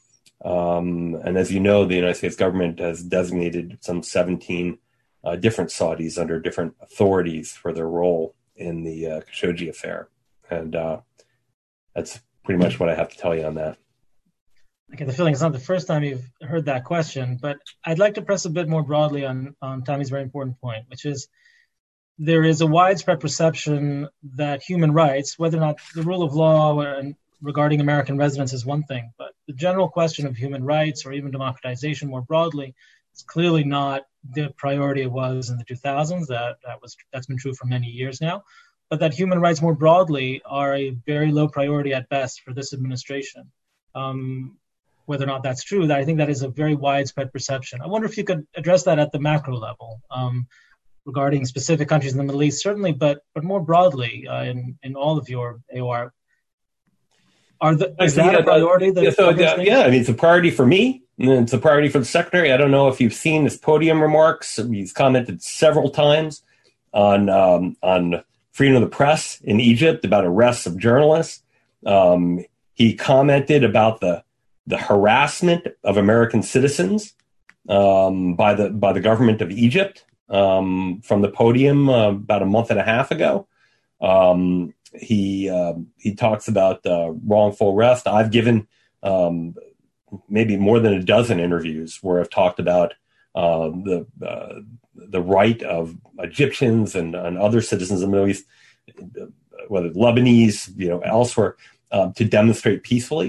Um, and as you know, the United States government has designated some seventeen uh, different Saudis under different authorities for their role in the uh, Khashoggi affair. And uh, that's pretty much what I have to tell you on that. I get the feeling it's not the first time you've heard that question, but I'd like to press a bit more broadly on, on Tommy's very important point, which is there is a widespread perception that human rights, whether or not the rule of law and regarding American residents is one thing, but the general question of human rights or even democratization more broadly is clearly not the priority it was in the two thousands. That, that was, that's been true for many years now, but that human rights more broadly are a very low priority at best for this administration. Um, whether or not that's true, that I think that is a very widespread perception. I wonder if you could address that at the macro level um, regarding specific countries in the Middle East, certainly, but but more broadly uh, in, in all of your A O R. Are the, is that a priority? That yeah, so, uh, yeah, I mean, it's a priority for me, and it's a priority for the Secretary. I don't know if you've seen his podium remarks. He's commented several times on um, on freedom of the press in Egypt, about arrests of journalists. Um, he commented about the the harassment of American citizens um, by the by the government of Egypt um, from the podium uh, about a month and a half ago. Um, he uh, he talks about uh, wrongful arrest. I've given um, maybe more than a dozen interviews where I've talked about uh, the uh, the right of Egyptians and, and other citizens of the Middle East, whether Lebanese, you know, elsewhere, uh, to demonstrate peacefully.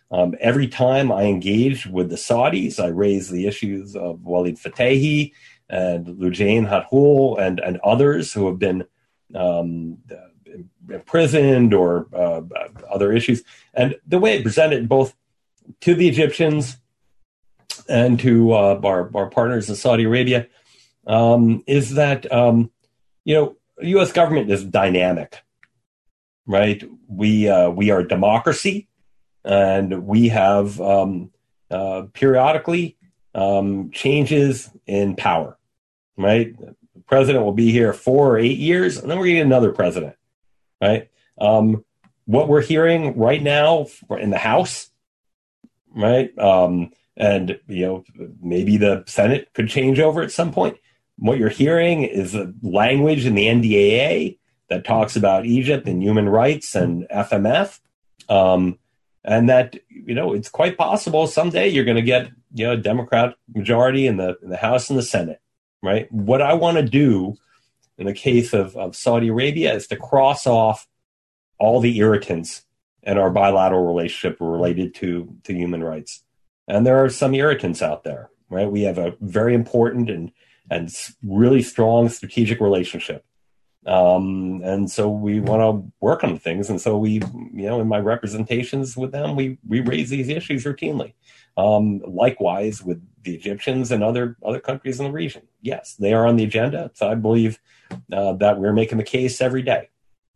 Um, every time I engage with the Saudis, I raise the issues of Walid Fatahi and Loujain Hathloul and, and others who have been um, imprisoned or uh, other issues. And the way I present it both to the Egyptians and to uh, our, our partners in Saudi Arabia um, is that, um, you know, the U S government is dynamic, right? We, uh, we are a democracy. And we have um, uh, periodically um, changes in power, right? The president will be here four or eight years, and then we're going to get another president, right? Um, what we're hearing right now in the House, right? Um, and, you know, maybe the Senate could change over at some point. What you're hearing is a language in the N D A A that talks about Egypt and human rights and F M F. Um, And that, you know, it's quite possible someday you're going to get, you know, a Democrat majority in the in the House and the Senate, right? What I want to do in the case of, of Saudi Arabia is to cross off all the irritants in our bilateral relationship related to, to human rights. And there are some irritants out there, right? We have a very important and, and really strong strategic relationship. Um, and so we want to work on things. And so we, you know, in my representations with them, we, we raise these issues routinely. Um, likewise with the Egyptians and other, other countries in the region. Yes, they are on the agenda. So I believe uh, that we're making the case every day.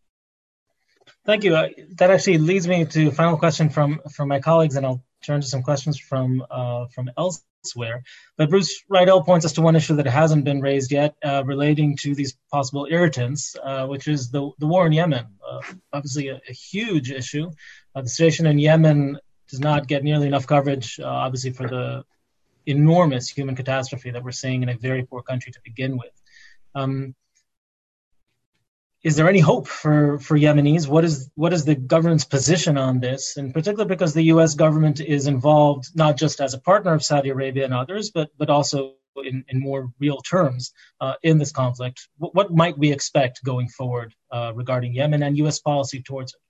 Thank you. Uh, that actually leads me to a final question from, from my colleagues, and I'll turn to some questions from, uh, from elsewhere. But Bruce Riedel points us to one issue that hasn't been raised yet, uh, relating to these possible irritants, uh, which is the, the war in Yemen. Uh, obviously a, a huge issue. Uh, the situation in Yemen does not get nearly enough coverage, uh, obviously, for the enormous human catastrophe that we're seeing in a very poor country to begin with. Um, Is there any hope for, for Yemenis? What is what is the government's position on this? In particular, because the U S government is involved not just as a partner of Saudi Arabia and others, but but also in, in more real terms uh, in this conflict. What, what might we expect going forward uh, regarding Yemen and U S policy towards it?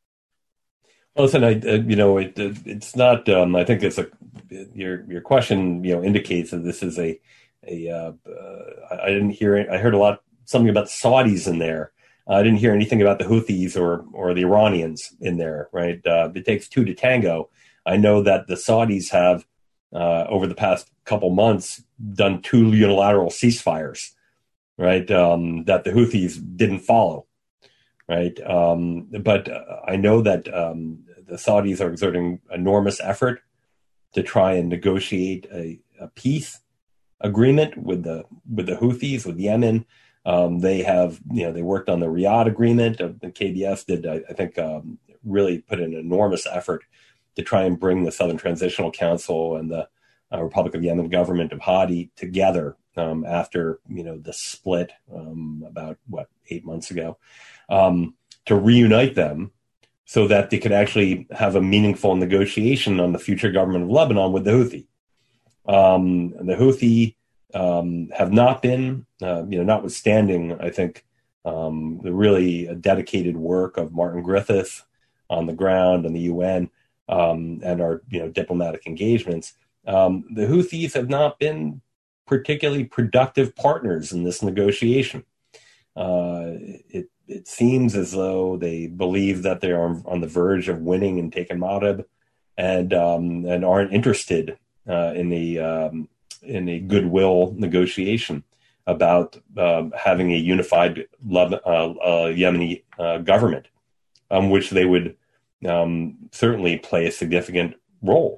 Well, listen, I, uh, you know, it, it, it's not. Um, I think it's a your your question, you know, indicates that this is a a. Uh, uh, I didn't hear. I heard a lot something about the Saudis in there. I didn't hear anything about the Houthis or or the Iranians in there, right? Uh, it takes two to tango. I know that the Saudis have, uh, over the past couple months, done two unilateral ceasefires, right? Um, that the Houthis didn't follow, right? Um, but uh, I know that um, the Saudis are exerting enormous effort to try and negotiate a, a peace agreement with the with the Houthis, with Yemen. Um, they have, you know, they worked on the Riyadh agreement. Uh, the K B S did, I, I think, um, really put in an enormous effort to try and bring the Southern Transitional Council and the uh, Republic of Yemen government of Hadi together um, after, you know, the split um, about, what, eight months ago, um, to reunite them so that they could actually have a meaningful negotiation on the future government of Lebanon with the Houthi. Um, the Houthi Um, have not been, uh, you know, notwithstanding, I think, um, the really dedicated work of Martin Griffiths on the ground and the U N um, and our, you know, diplomatic engagements. Um, the Houthis have not been particularly productive partners in this negotiation. Uh, it, it seems as though they believe that they are on the verge of winning and taking Marib and, um, and aren't interested uh, in the um, in a goodwill negotiation about uh, having a unified uh, uh, Yemeni uh, government, um, which they would um, certainly play a significant role.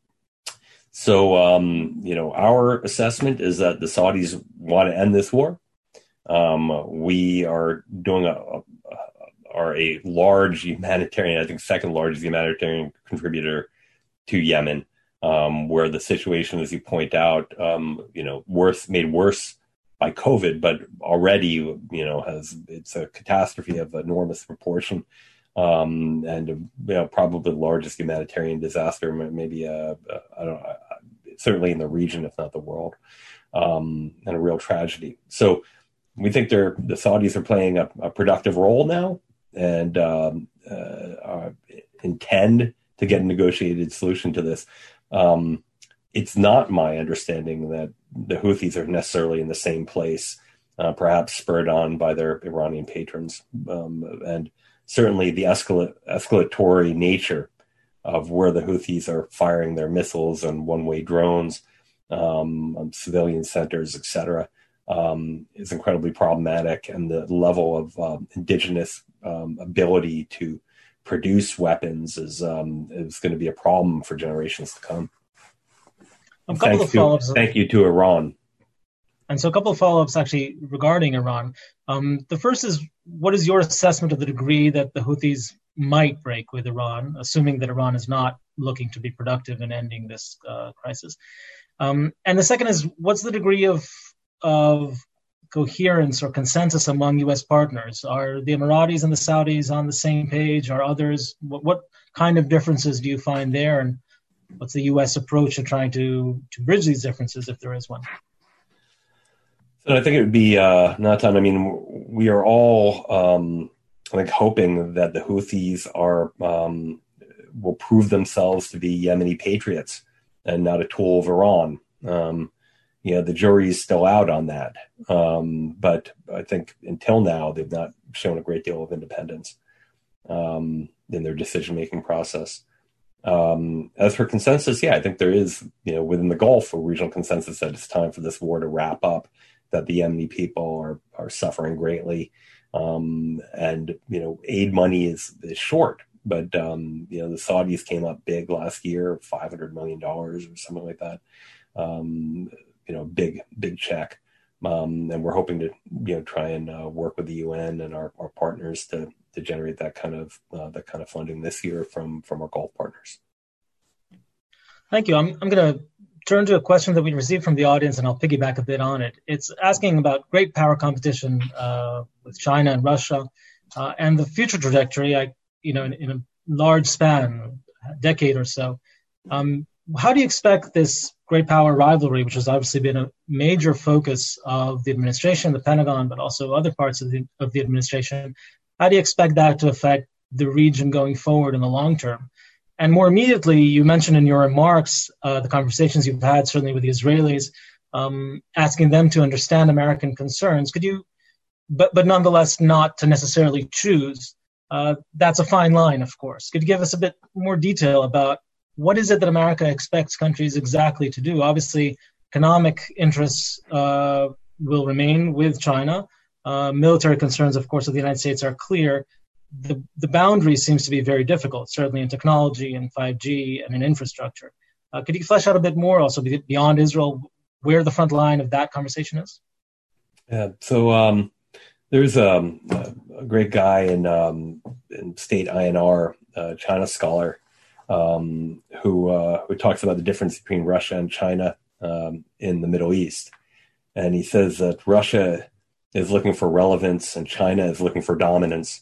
So, um, you know, our assessment is that the Saudis want to end this war. Um, we are doing a, a, are a large humanitarian, I think second largest humanitarian contributor to Yemen. Um, where the situation, as you point out, um, you know, worse made worse by COVID, but already, you know, has it's a catastrophe of enormous proportion, um, and you know, probably the largest humanitarian disaster, maybe uh, I don't know, certainly in the region, if not the world, um, and a real tragedy. So we think they're the Saudis are playing a, a productive role now, and um, uh, intend to get a negotiated solution to this. Um, it's not my understanding that the Houthis are necessarily in the same place, uh, perhaps spurred on by their Iranian patrons. Um, and certainly the escal- escalatory nature of where the Houthis are firing their missiles and one-way drones um, on civilian centers, et cetera, um, is incredibly problematic. And the level of um, indigenous um, ability to produce weapons is um, is going to be a problem for generations to come. A couple Thanks of to, follow-ups. Thank you to Iran. And so a couple of follow-ups actually regarding Iran. Um, the first is, what is your assessment of the degree that the Houthis might break with Iran, assuming that Iran is not looking to be productive in ending this uh, crisis? Um, and the second is, what's the degree of of coherence or consensus among U S partners? Are the Emiratis and the Saudis on the same page? Are others? What, what kind of differences do you find there? And what's the U S approach to trying to, to bridge these differences, if there is one? So I think it would be, uh, Natan, I mean, we are all, um, I think, hoping that the Houthis are um, will prove themselves to be Yemeni patriots and not a tool of Iran. Um, you know, the jury is still out on that. Um, but I think until now, they've not shown a great deal of independence um, in their decision-making process. Um, as for consensus, yeah, I think there is, you know, within the Gulf, a regional consensus that it's time for this war to wrap up, that the Yemeni people are are suffering greatly. Um, and, you know, aid money is, is short. But, um, you know, the Saudis came up big last year, five hundred million dollars or something like that. Um, you know, big, big check. Um, and we're hoping to, you know, try and uh, work with the U N and our, our partners to to generate that kind of uh, that kind of funding this year from from our Gulf partners. Thank you. I'm I'm going to turn to a question that we received from the audience, and I'll piggyback a bit on it. It's asking about great power competition uh, with China and Russia uh, and the future trajectory. I, you know, in, in a large span, a decade or so. Um, how do you expect this great power rivalry, which has obviously been a major focus of the administration, the Pentagon, but also other parts of the of the administration, how do you expect that to affect the region going forward in the long term? And more immediately, you mentioned in your remarks uh, the conversations you've had, certainly with the Israelis, um, asking them to understand American concerns. Could you, but but nonetheless, not to necessarily choose. Uh, that's a fine line, of course. Could you give us a bit more detail about what is it that America expects countries exactly to do? Obviously, economic interests uh, will remain with China. Uh, military concerns, of course, of the United States are clear. The, the boundary seems to be very difficult, certainly in technology and five G and in infrastructure. Uh, could you flesh out a bit more also beyond Israel, where the front line of that conversation is? Yeah, so um, there's um, a great guy in, um, in State I N R, uh, China scholar, um, who uh, who talks about the difference between Russia and China um, in the Middle East. And he says that Russia is looking for relevance and China is looking for dominance.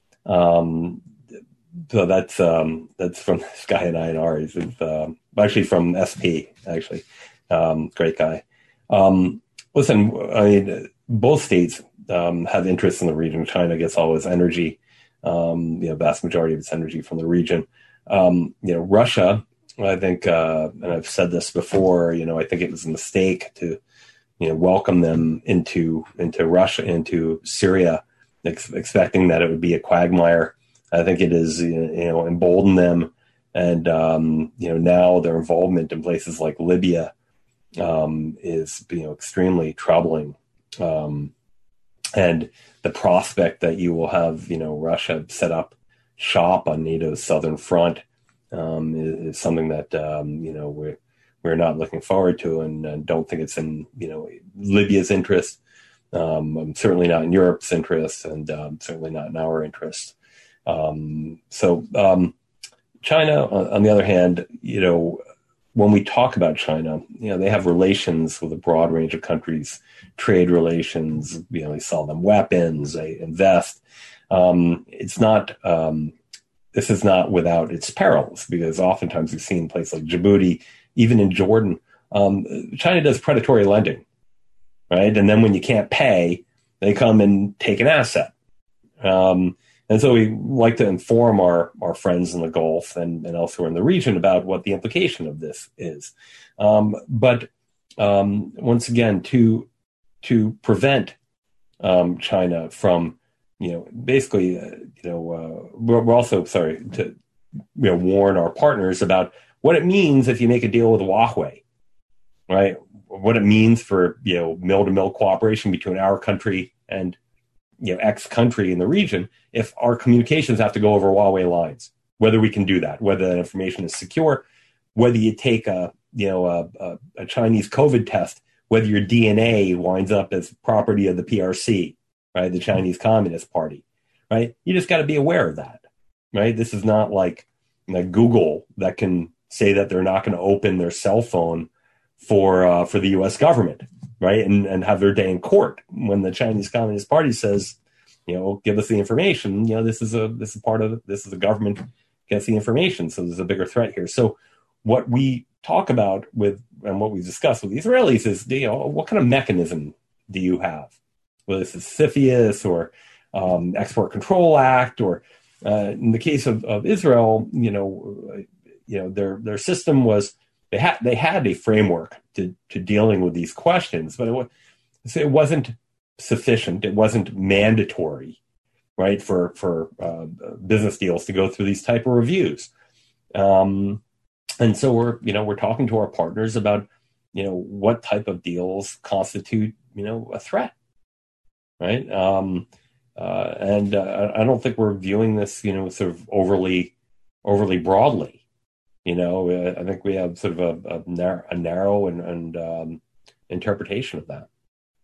Um, so that's um, that's from this guy in I N R. He's uh, actually from S P, actually. Um, great guy. Um, listen, I mean, both states um, have interests in the region. China gets all its energy, um, you know, vast majority of its energy from the region. Um, you know, Russia, I think, uh, and I've said this before, you know, I think it was a mistake to, you know, welcome them into into Russia, into Syria, ex- expecting that it would be a quagmire. I think it is, you know, emboldened them. And, um, you know, now their involvement in places like Libya um, is, you know, extremely troubling. Um, and the prospect that you will have, you know, Russia set up shop on NATO's southern front um, is, is something that, um, you know, we're, we're not looking forward to, and, and don't think it's in, you know, Libya's interest. Um, certainly not in Europe's interest, and um, certainly not in our interest. Um, so um, China, on, on the other hand, you know, when we talk about China, you know, they have relations with a broad range of countries, trade relations, you know, they sell them weapons, they invest. Um, it's not, um, this is not without its perils, because oftentimes we've seen places like Djibouti, even in Jordan, um, China does predatory lending, right? And then when you can't pay, they come and take an asset. Um, And so we like to inform our, our friends in the Gulf and, and elsewhere in the region about what the implication of this is. Um, but um, once again, to to prevent um, China from, you know, basically, uh, you know, uh, we're, we're also sorry to, you know, warn our partners about what it means if you make a deal with Huawei, right? What it means for, you know, mill-to-mill cooperation between our country and, you know, X country in the region if our communications have to go over Huawei lines, whether we can do that, whether that information is secure, whether you take a, you know, a, a, a Chinese COVID test, whether your D N A winds up as property of the P R C, right, the Chinese Communist Party, right? You just got to be aware of that, right? This is not like, like Google that can say that they're not going to open their cell phone for uh, for the U S government, right, and and have their day in court when the Chinese Communist Party says, you know, give us the information. You know, this is a this is part of this is the government gets the information, so there's a bigger threat here. So what we talk about with and what we discuss with the Israelis is, you know, what kind of mechanism do you have? Whether this is CFIUS or um, Export Control Act, or uh, in the case of, of Israel, you know, you know their their system was. They had they had a framework to, to dealing with these questions, but it, was, it wasn't sufficient. It wasn't mandatory, right, for for uh, business deals to go through these type of reviews. Um, and so we're you know we're talking to our partners about you know what type of deals constitute you know a threat, right? Um, uh, and uh, I don't think we're viewing this you know sort of overly overly broadly. You know, uh, I think we have sort of a, a, narrow, a narrow and, and um, interpretation of that.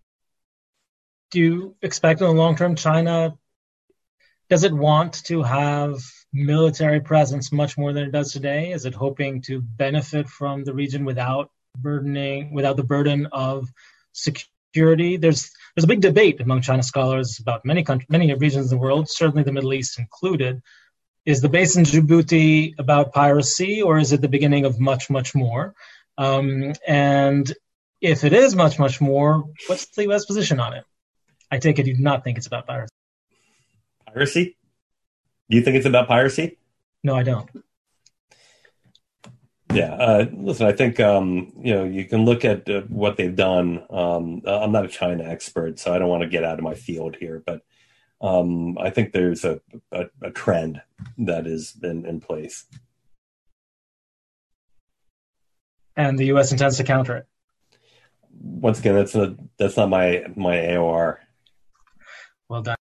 Do you expect in the long term, China, does it want to have military presence much more than it does today? Is it hoping to benefit from the region without burdening, without the burden of security? There's there's a big debate among China scholars about many countries, many regions of the world, certainly the Middle East included. Is the base in Djibouti about piracy, or is it the beginning of much, much more? Um, and if it is much, much more, what's the U S position on it? I take it you do not think it's about piracy. Piracy? Do you think it's about piracy? No, I don't. Yeah. Uh, listen, I think, um, you know, you can look at uh, what they've done. Um, I'm not a China expert, so I don't want to get out of my field here, but Um, I think there's a, a, a trend that is in, in place. And the U S intends to counter it. Once again, that's a, that's not my, my A O R. Well done.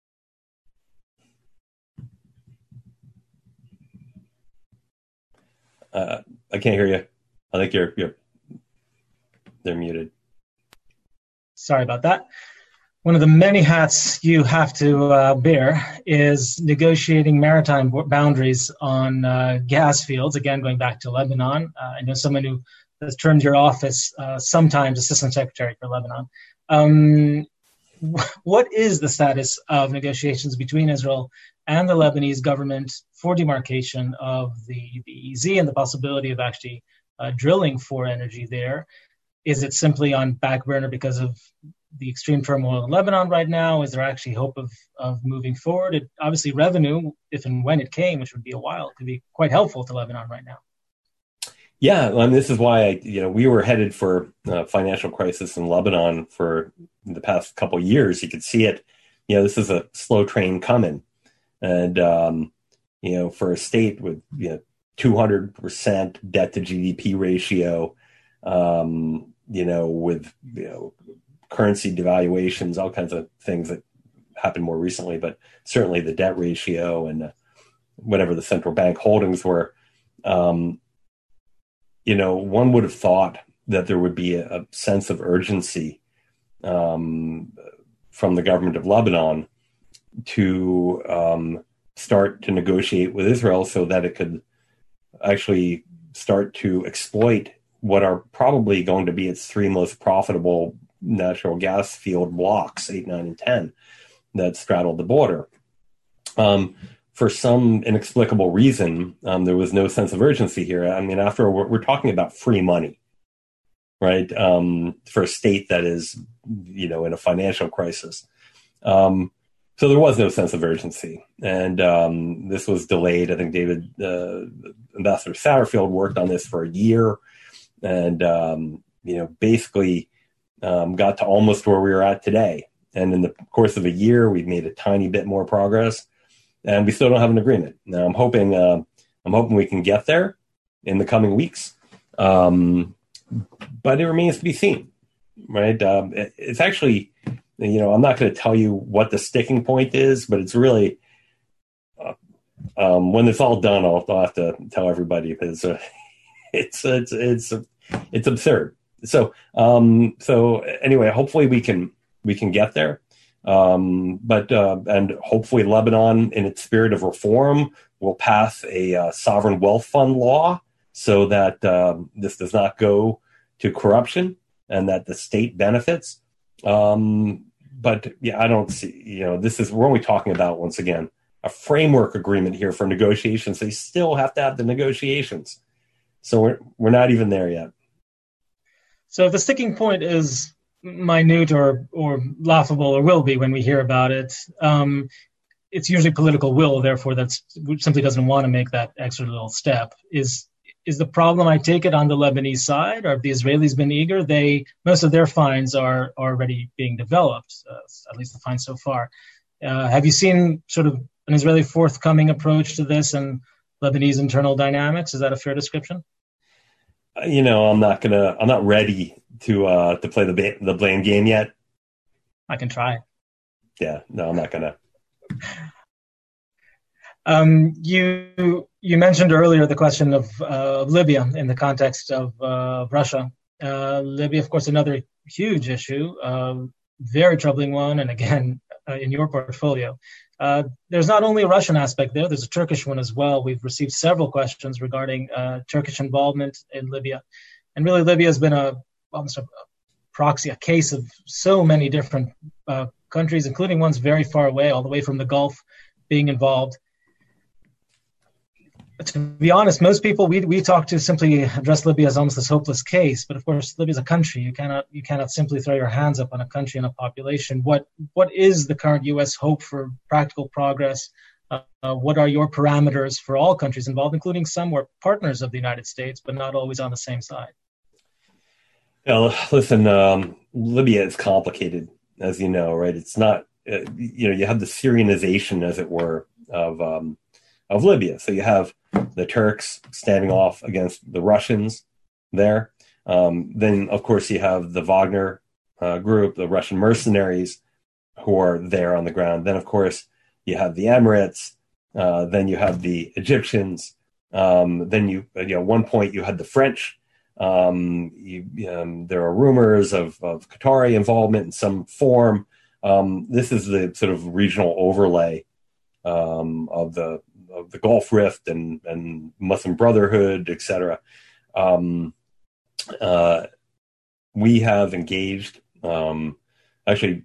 Uh, I can't hear you. I think you're, you're, they're muted. Sorry about that. One of the many hats you have to uh, bear is negotiating maritime boundaries on uh, gas fields. Again, going back to Lebanon, uh, I know someone who has termed your office uh, sometimes Assistant Secretary for Lebanon. Um, what is the status of negotiations between Israel and the Lebanese government for demarcation of the, the E Z and the possibility of actually uh, drilling for energy there? Is it simply on back burner because of the extreme turmoil in Lebanon right now? Is there actually hope of, of moving forward? It, obviously, revenue, if and when it came, which would be a while, could be quite helpful to Lebanon right now. Yeah, and this is why I, you know we were headed for a financial crisis in Lebanon for the past couple of years. You could see it. You know, this is a slow train coming, and um, you know, for a state with you know two hundred percent debt to G D P ratio, um, you know, with you know. currency devaluations, all kinds of things that happened more recently, but certainly the debt ratio and uh, whatever the central bank holdings were, um, you know, one would have thought that there would be a, a sense of urgency um, from the government of Lebanon to um, start to negotiate with Israel so that it could actually start to exploit what are probably going to be its three most profitable natural gas field blocks, eight, nine, and ten, that straddled the border. Um, for some inexplicable reason, um, there was no sense of urgency here. I mean, after all, we're, we're talking about free money, right? Um, for a state that is, you know, in a financial crisis. Um, so there was no sense of urgency. And um, this was delayed. I think David, uh, Ambassador Satterfield worked on this for a year and, um, you know, basically um, got to almost where we are at today. And in the course of a year, we've made a tiny bit more progress, and we still don't have an agreement. Now, I'm hoping uh, I'm hoping we can get there in the coming weeks, um, but it remains to be seen, right? Um, it, it's actually, you know, I'm not going to tell you what the sticking point is, but it's really uh, um, when it's all done, I'll, I'll have to tell everybody because uh, it's it's it's it's absurd. So um, so anyway, hopefully we can. We can get there, um, but uh, and hopefully Lebanon, in its spirit of reform, will pass a uh, sovereign wealth fund law so that um, this does not go to corruption and that the state benefits. Um, but yeah, I don't see. You know, this is we're only talking about once again a framework agreement here for negotiations. They still have to have the negotiations, so we're we're not even there yet. So the sticking point is minute or or laughable, or will be when we hear about it. Um, it's usually political will, therefore, that simply doesn't want to make that extra little step. Is is the problem? I take it on the Lebanese side, or have the Israelis been eager? They most of their fines are already being developed, uh, at least the fines so far. Uh, have you seen sort of an Israeli forthcoming approach to this and Lebanese internal dynamics? Is that a fair description? You know, I'm not gonna. I'm not ready to uh, to play the ba- the blame game yet. I can try. Yeah, no, I'm not gonna. Um, you you mentioned earlier the question of uh, Libya in the context of uh, Russia. Uh, Libya, of course, another huge issue, uh, very troubling one, and again uh, in your portfolio. Uh, there's not only a Russian aspect there, there's a Turkish one as well. We've received several questions regarding uh, Turkish involvement in Libya. And really, Libya has been a almost a proxy, a case of so many different uh, countries, including ones very far away, all the way from the Gulf, being involved. But to be honest, most people we we talk to simply address Libya as almost this hopeless case. But of course, Libya is a country. You cannot you cannot simply throw your hands up on a country and a population. What what is the current U S hope for practical progress? Uh, uh, what are your parameters for all countries involved, including some who are partners of the United States, but not always on the same side? Well, listen, um, Libya is complicated, as you know, right? It's not, uh, you know, you have the Syrianization, as it were, of um, of Libya. So you have the Turks standing off against the Russians there. Um, then, of course, you have the Wagner uh, group, the Russian mercenaries who are there on the ground. Then, of course, you have the Emirates. Uh, then you have the Egyptians. Um, then you, you know, at one point you had the French. Um, you, um, there are rumors of, of Qatari involvement in some form. Um, this is the sort of regional overlay um, of the of the Gulf Rift and, and Muslim Brotherhood, et cetera. Um, uh, we have engaged, um, actually,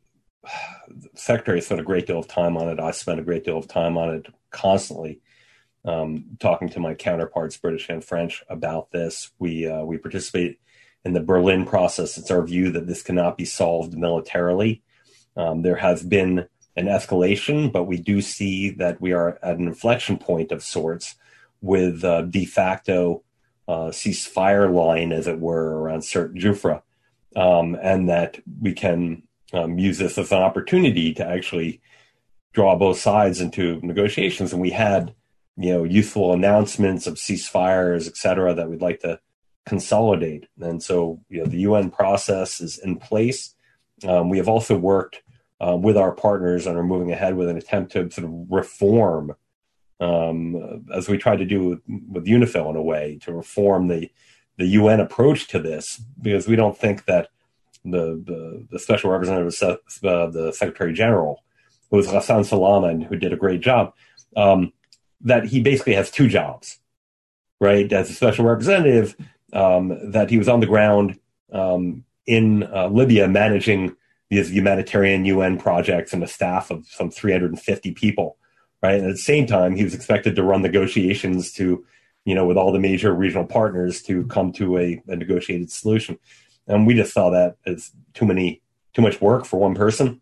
the Secretary spent a great deal of time on it. I spent a great deal of time on it constantly, um, talking to my counterparts, British and French, about this. We, uh, we participate in the Berlin process. It's our view that this cannot be solved militarily. Um, there has been an escalation, but we do see that we are at an inflection point of sorts with uh, de facto uh, ceasefire line, as it were, around Sirte Jufra, um, and that we can um, use this as an opportunity to actually draw both sides into negotiations. And we had, you know, useful announcements of ceasefires, et cetera, that we'd like to consolidate. And so, you know, the U N process is in place. Um, we have also worked Uh, with our partners and are moving ahead with an attempt to sort of reform, um, as we try to do with, with UNIFIL in a way, to reform the the U N approach to this, because we don't think that the the, the special representative, uh, the Secretary General, who was Ghassan Salaman, who did a great job, um, that he basically has two jobs, right? As a special representative, um, that he was on the ground um, in uh, Libya managing these humanitarian U N projects and a staff of some three hundred fifty people, right? And at the same time, he was expected to run negotiations to, you know, with all the major regional partners to come to a, a negotiated solution. And we just saw that as too many, too much work for one person.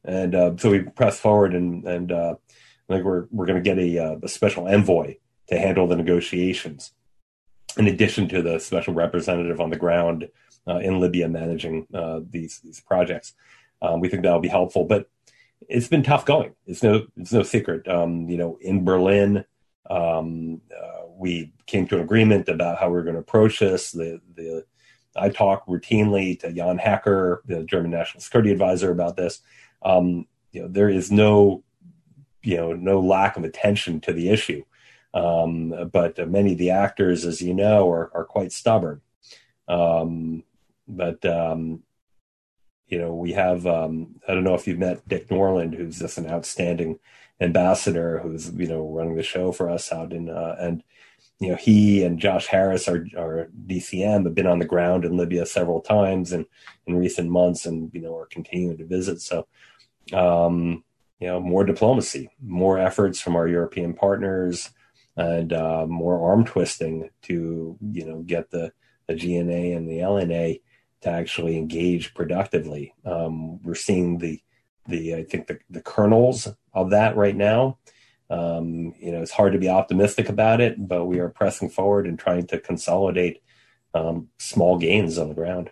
And uh, so we pressed forward, and and uh, I think we're we're going to get a, a special envoy to handle the negotiations, in addition to the special representative on the ground uh, in Libya managing uh, these these projects. Um, we think that'll be helpful, but it's been tough going. It's no it's no secret. Um, you know, in Berlin, um, uh, we came to an agreement about how we we're going to approach this. The the I talk routinely to Jan Hacker, the German National Security Advisor, about this. Um, you know, there is no you know no lack of attention to the issue. Um, but uh, many of the actors, as you know, are, are quite stubborn. Um, but, um, you know, we have, um, I don't know if you've met Dick Norland, who's just an outstanding ambassador who's, you know, running the show for us out in, uh, and, you know, he and Josh Harris, our, our D C M, have been on the ground in Libya several times and in recent months and, you know, are continuing to visit. So, um, you know, more diplomacy, more efforts from our European partners, and uh, more arm twisting to, you know, get the, the G N A and the L N A to actually engage productively. Um, we're seeing the, the I think, the, the kernels of that right now. Um, you know, it's hard to be optimistic about it, but we are pressing forward and trying to consolidate um, small gains on the ground.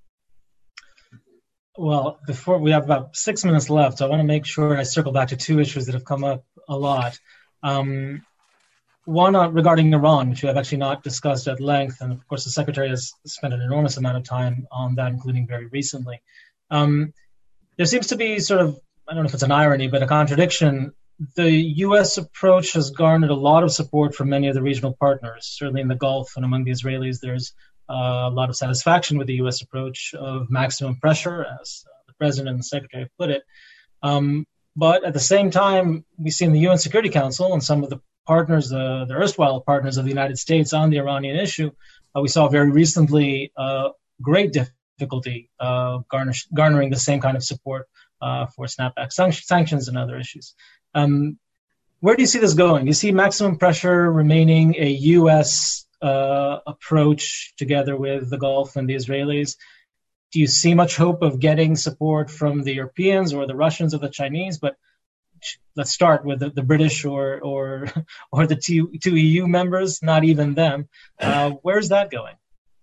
Well, before we have about six minutes left, I want to make sure I circle back to two issues that have come up a lot. Um, One uh, regarding Iran, which we have actually not discussed at length, and of course the Secretary has spent an enormous amount of time on that, including very recently. Um, there seems to be sort of, I don't know if it's an irony, but a contradiction. The U S approach has garnered a lot of support from many of the regional partners, certainly in the Gulf and among the Israelis. There's uh, a lot of satisfaction with the U S approach of maximum pressure, as the President and the Secretary put it. Um, but at the same time, we see in the U N Security Council and some of the partners, uh, the erstwhile partners of the United States on the Iranian issue, uh, we saw very recently uh, great difficulty uh, garnish, garnering the same kind of support uh, for snapback sanct- sanctions and other issues. Um, where do you see this going? Do you see maximum pressure remaining a U S uh, approach together with the Gulf and the Israelis? Do you see much hope of getting support from the Europeans or the Russians or the Chinese? But let's start with the, the British or or or the two, two E U members, not even them. Uh, where's that going?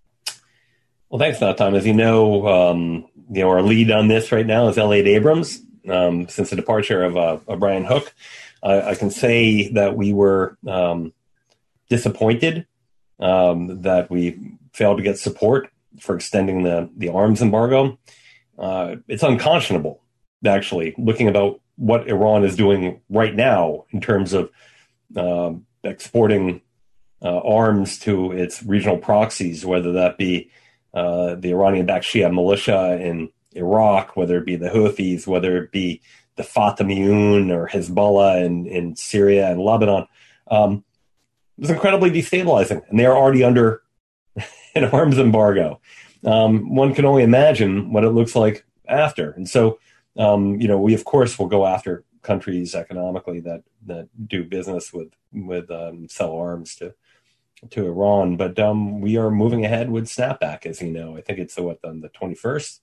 Well, thanks, Natan. As you know, um, you know, our lead on this right now is Elliot Abrams. Um, since the departure of, uh, of Brian Hook, I, I can say that we were um, disappointed um, that we failed to get support for extending the, the arms embargo. Uh, it's unconscionable, actually, looking about what Iran is doing right now in terms of uh, exporting uh, arms to its regional proxies, whether that be uh, the Iranian-backed Shia militia in Iraq, whether it be the Houthis, whether it be the Fatimiyun or Hezbollah in, in Syria and Lebanon. Um, it was incredibly destabilizing, and they are already under an arms embargo. Um, one can only imagine what it looks like after. And so, um, you know, we, of course, will go after countries economically that, that do business with, with um, sell arms to to Iran. But um, we are moving ahead with snapback, as you know. I think it's the, what, on the twenty-first.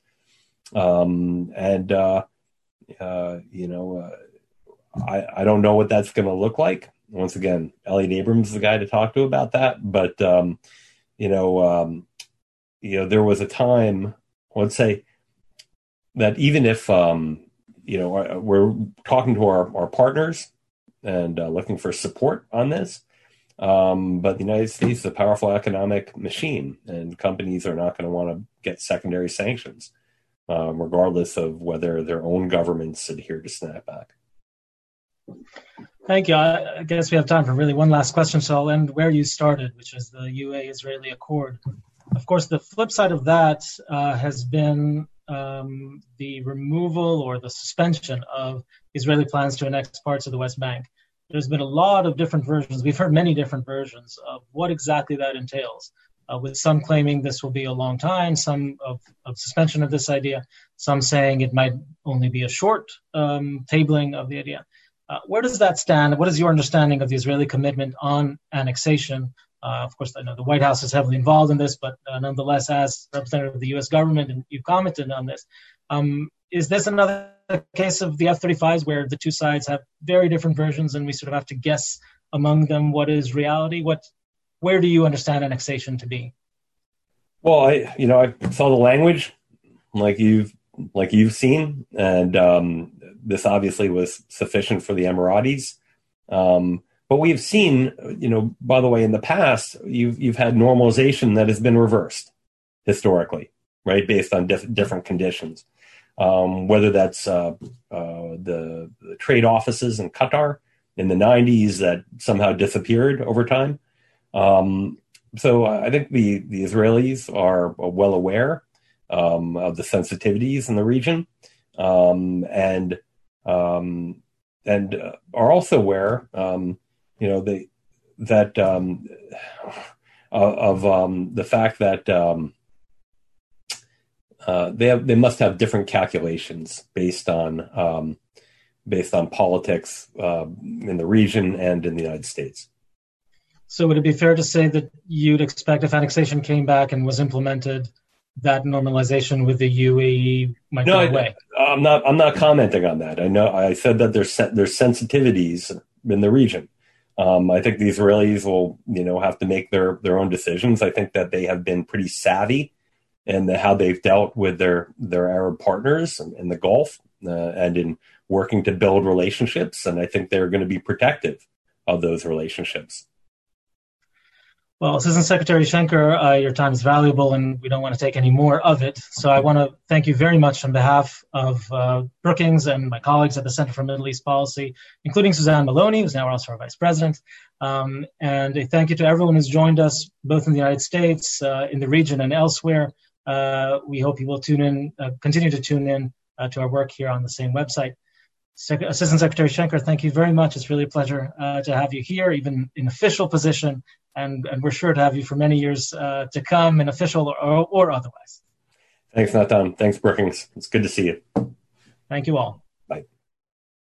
Um, and, uh, uh, you know, uh, I, I don't know what that's going to look like. Once again, Elliot Abrams is the guy to talk to about that. But, um, you know, um, you know, there was a time, let's say, that even if, um, you know, we're talking to our, our partners and uh, looking for support on this, um, but the United States is a powerful economic machine, and companies are not going to want to get secondary sanctions. Um, regardless of whether their own governments adhere to snapback. Thank you. I guess we have time for really one last question, so I'll end where you started, which is the U A-Israeli Accord. Of course, the flip side of that uh, has been um, the removal or the suspension of Israeli plans to annex parts of the West Bank. There's been a lot of different versions. We've heard many different versions of what exactly that entails. Uh, with some claiming this will be a long time, some of, of suspension of this idea, some saying it might only be a short um, tabling of the idea. Uh, where does that stand? What is your understanding of the Israeli commitment on annexation? Uh, of course, I know the White House is heavily involved in this, but uh, nonetheless, as representative of the U S government, and you commented on this, um, is this another a case of the F thirty-fives where the two sides have very different versions and we sort of have to guess among them what is reality? What, where do you understand annexation to be? Well, I, you know, I saw the language like you've, like you've seen, and um, this obviously was sufficient for the Emiratis. Um, but we've seen, you know, by the way, in the past, you've, you've had normalization that has been reversed historically, right? Based on diff- different conditions. Um, whether that's uh, uh, the, the trade offices in Qatar in the nineties that somehow disappeared over time. Um, so I think the, the Israelis are well aware um, of the sensitivities in the region, um, and um, and uh, are also aware, um, you know, they, that um, of um, the fact that. Um, Uh, they have, they must have different calculations based on um, based on politics uh, in the region and in the United States. So would it be fair to say that you'd expect if annexation came back and was implemented, that normalization with the U A E might no, go I, away? I'm not. I'm not commenting on that. I know. I said that there's there's sensitivities in the region. Um, I think the Israelis will, you know, have to make their their own decisions. I think that they have been pretty savvy and the, how they've dealt with their, their Arab partners in, in the Gulf uh, and in working to build relationships. And I think they're going to be protective of those relationships. Well, Assistant Secretary Shenker, uh, your time is valuable and we don't want to take any more of it. So I want to thank you very much on behalf of uh, Brookings and my colleagues at the Center for Middle East Policy, including Suzanne Maloney, who's now also our Vice President. Um, and a thank you to everyone who's joined us, both in the United States, uh, in the region and elsewhere. Uh, we hope you will tune in, uh, continue to tune in uh, to our work here on the same website. Sec- Assistant Secretary Shenker, thank you very much. It's really a pleasure uh, to have you here, even in official position, and, and we're sure to have you for many years uh, to come, in official or, or otherwise. Thanks, Nathan. Thanks, Brookings. It's good to see you. Thank you all.